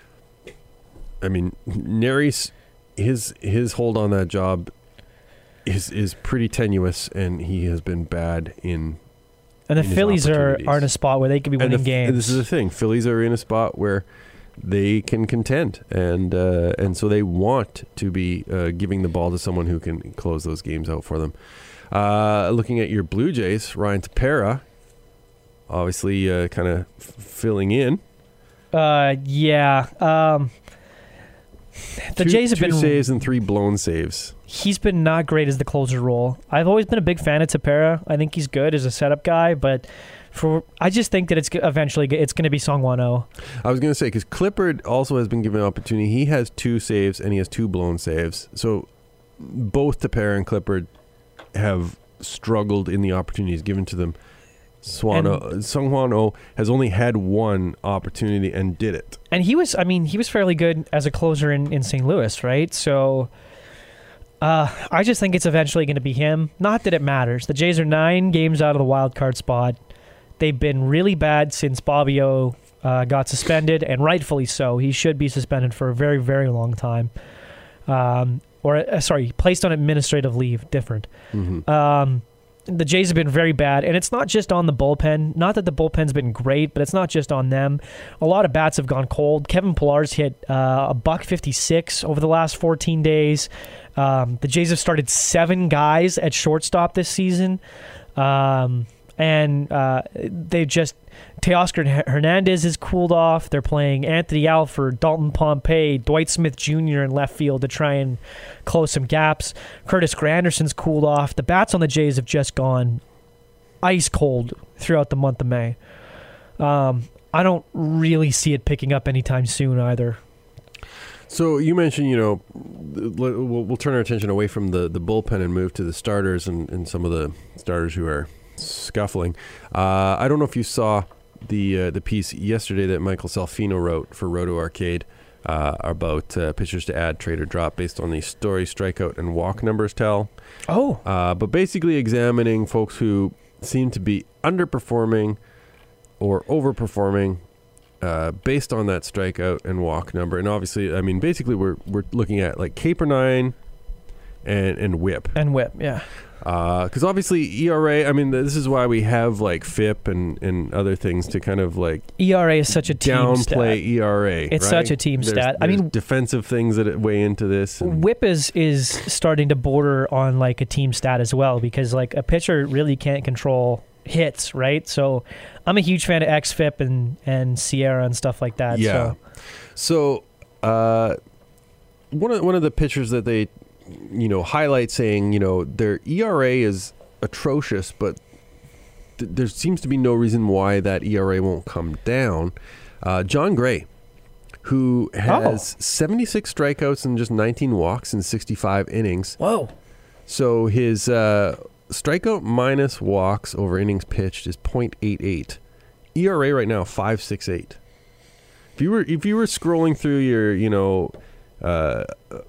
I mean, Neris, his his hold on that job is is pretty tenuous, and he has been bad in. And the Phillies are, are in a spot where they could be winning the, games. This is the thing. Phillies are in a spot where they can contend, and uh, and so they want to be uh, giving the ball to someone who can close those games out for them. Uh, looking at your Blue Jays, Ryan Tepera, obviously uh, kind of f- filling in. Uh, yeah. Um, the two, Jays have two been saves and three blown saves. He's been not great as the closer role. I've always been a big fan of Tepera. I think he's good as a setup guy, but for I just think that it's eventually it's going to be Song-Hwan Oh. I was going to say, because Clippard also has been given an opportunity. He has two saves and he has two blown saves. So both Tepera and Clippard have struggled in the opportunities given to them. Song-Hwan Oh has only had one opportunity and did it. And he was, I mean, he was fairly good as a closer in, in Saint Louis, right? So uh, I just think it's eventually going to be him. Not that it matters. The Jays are nine games out of the wild card spot. They've been really bad since Bobby O uh, got suspended, and rightfully so. He should be suspended for a very, very long time. Um, or, uh, sorry, placed on administrative leave. Different. Mm-hmm. Um, the Jays have been very bad, and it's not just on the bullpen. Not that the bullpen's been great, but it's not just on them. A lot of bats have gone cold. Kevin Pillar's hit uh, a buck fifty-six over the last fourteen days. Um, the Jays have started seven guys at shortstop this season, um, and uh, they just Teoscar Hernandez has cooled off. They're playing Anthony Alford, Dalton Pompey, Dwight Smith Junior in left field to try and close some gaps. Curtis Granderson's cooled off. The bats on the Jays have just gone ice cold throughout the month of May. Um, I don't really see it picking up anytime soon either. So you mentioned, you know, we'll, we'll turn our attention away from the, the bullpen and move to the starters and, and some of the starters who are scuffling. Uh, I don't know if you saw the uh, the piece yesterday that Michael Salfino wrote for Roto Arcade uh, about uh, pitchers to add, trade, or drop based on the story, strikeout, and walk numbers tell. Oh. Uh, but basically examining folks who seem to be underperforming or overperforming uh, based on that strikeout and walk number. And obviously, I mean, basically, we're we're looking at like K per nine and and whip and whip, yeah. Because uh, obviously E R A, I mean, this is why we have like F I P and, and other things to kind of like E R A is such a team downplay stat. E R A. It's right? such a team there's, stat. I there's mean, defensive things that weigh into this. And whip is is starting to border on like a team stat as well, because like a pitcher really can't control hits, right? So I'm a huge fan of X F I P and and Sierra and stuff like that. Yeah. So, so uh, one of one of the pitchers that they, you know, highlight saying, you know, their E R A is atrocious, but th- there seems to be no reason why that E R A won't come down. Uh, John Gray, who has oh. seventy-six strikeouts and just nineteen walks in sixty-five innings. Whoa. So his uh, strikeout minus walks over innings pitched is point eight eight. E R A right now five point six eight. If you were if you were scrolling through your, you know, uh,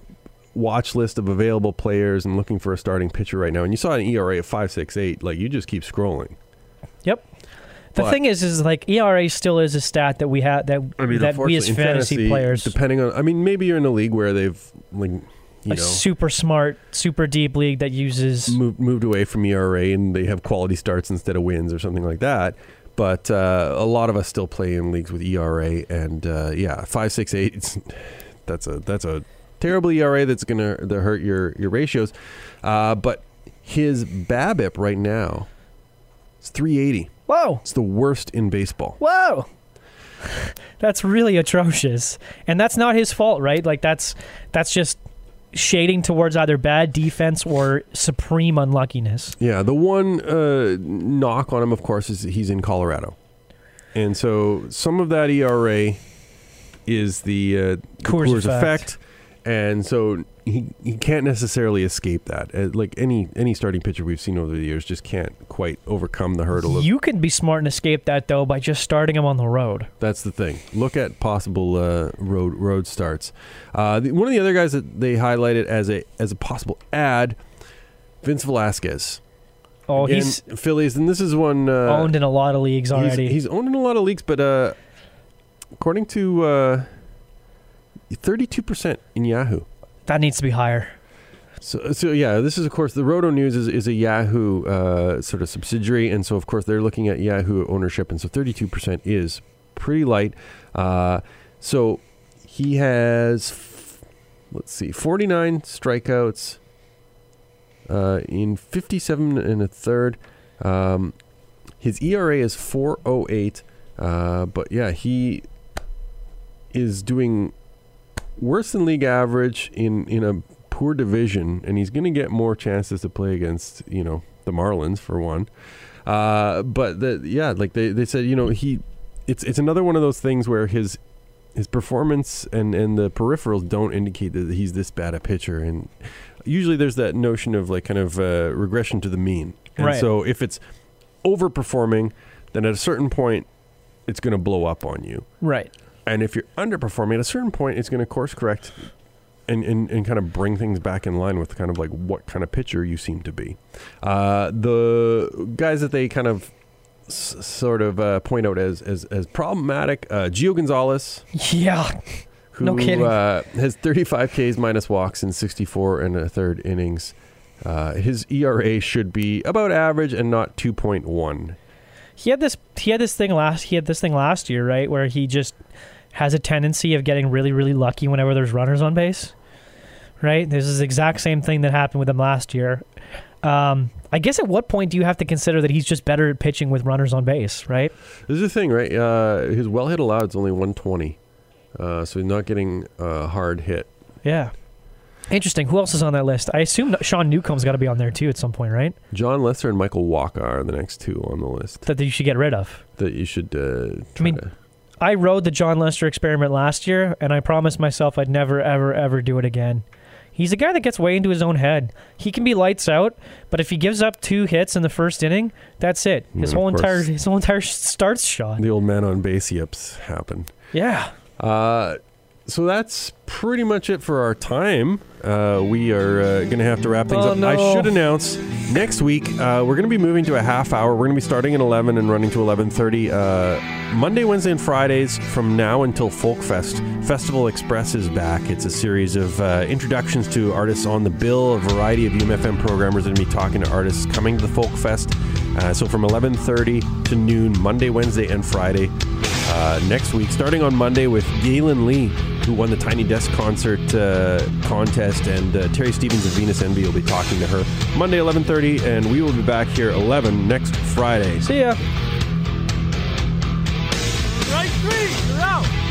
watch list of available players and looking for a starting pitcher right now, and you saw an E R A of five point six eight, like, you just keep scrolling. Yep. The but, thing is, is like E R A still is a stat that we have that I mean, that we as fantasy, fantasy players, depending on, I mean, maybe you're in a league where they've like, you a know, super smart, super deep league that uses moved, moved away from E R A and they have quality starts instead of wins or something like that. But uh, a lot of us still play in leagues with E R A, and uh, yeah, five six eight. It's, that's a that's a terrible E R A that's gonna to hurt your your ratios. Uh, but his BABIP right now is three eighty. Whoa! It's the worst in baseball. Whoa! That's really atrocious, and that's not his fault, right? Like that's that's just shading towards either bad defense or supreme unluckiness. Yeah, the one uh, knock on him, of course, is he's in Colorado, and so some of that E R A is the, uh, the Coors, Coors effect. effect, and so he he can't necessarily escape that. Uh, like any any starting pitcher we've seen over the years, just can't quite overcome the hurdle. Of, you can be smart and escape that though by just starting him on the road. That's the thing. Look at possible uh, road road starts. Uh, the, one of the other guys that they highlighted as a as a possible ad, Vince Velasquez. Oh, Again, he's Phillies, and this is one uh, owned in a lot of leagues already. He's, he's owned in a lot of leagues, but uh, according to uh, thirty-two percent in Yahoo. That needs to be higher. So, so yeah, this is, of course, the Roto News is, is a Yahoo uh, sort of subsidiary, and so, of course, they're looking at Yahoo ownership, and so thirty-two percent is pretty light. Uh, so he has, f- let's see, forty-nine strikeouts uh, in fifty-seven and a third. Um, his E R A is four oh eight, uh, but yeah, he is doing worse than league average in, in a poor division, and he's going to get more chances to play against, you know, the Marlins for one. Uh, but the, yeah, like they, they said, you know, he, it's it's another one of those things where his his performance and, and the peripherals don't indicate that he's this bad a pitcher, and usually there's that notion of like kind of uh, regression to the mean. And right. So if it's overperforming, then at a certain point, it's going to blow up on you. Right. And if you're underperforming, at a certain point, it's going to course correct and, and, and kind of bring things back in line with kind of like what kind of pitcher you seem to be. Uh, the guys that they kind of s- sort of uh, point out as as, as problematic, uh, Gio Gonzalez. Yeah. Who, no kidding. Uh, has thirty-five Ks minus walks in sixty-four and a third innings. Uh, his E R A should be about average and not two point one. He had this. He had this thing last. He had this thing last year, right, where he just has a tendency of getting really, really lucky whenever there's runners on base. Right. This is the exact same thing that happened with him last year. Um, I guess at what point do you have to consider that he's just better at pitching with runners on base, right? This is the thing, right? Uh, his well hit allowed is only one twenty, uh, so he's not getting a uh, hard hit. Yeah. Interesting. Who else is on that list? I assume Sean Newcomb's got to be on there too at some point, right? John Lester and Michael Wacha are the next two on the list. That you should get rid of. That you should uh, try I mean, to... I rode the John Lester experiment last year, and I promised myself I'd never, ever, ever do it again. He's a guy that gets way into his own head. He can be lights out, but if he gives up two hits in the first inning, that's it. His yeah, whole entire his whole entire starts shot. The old man on base yips happen. Yeah. Uh, so that's pretty much it for our time. Uh, we are uh, going to have to wrap things Oh, up. no. I should announce next week uh, we're going to be moving to a half hour. We're going to be starting at eleven and running to eleven thirty. Uh, Monday, Wednesday, and Fridays from now until Folk Fest. Festival Express is back. It's a series of uh, introductions to artists on the bill. A variety of U M F M programmers are going to be talking to artists coming to the Folk Fest. Uh, so from eleven thirty to noon, Monday, Wednesday, and Friday. Uh, next week, starting on Monday with Galen Lee, who won the Tiny Desk Concert uh, contest, and uh, Terry Stevens of Venus Envy will be talking to her Monday, eleven thirty, and we will be back here eleven next Friday. See ya. Right three, you're out.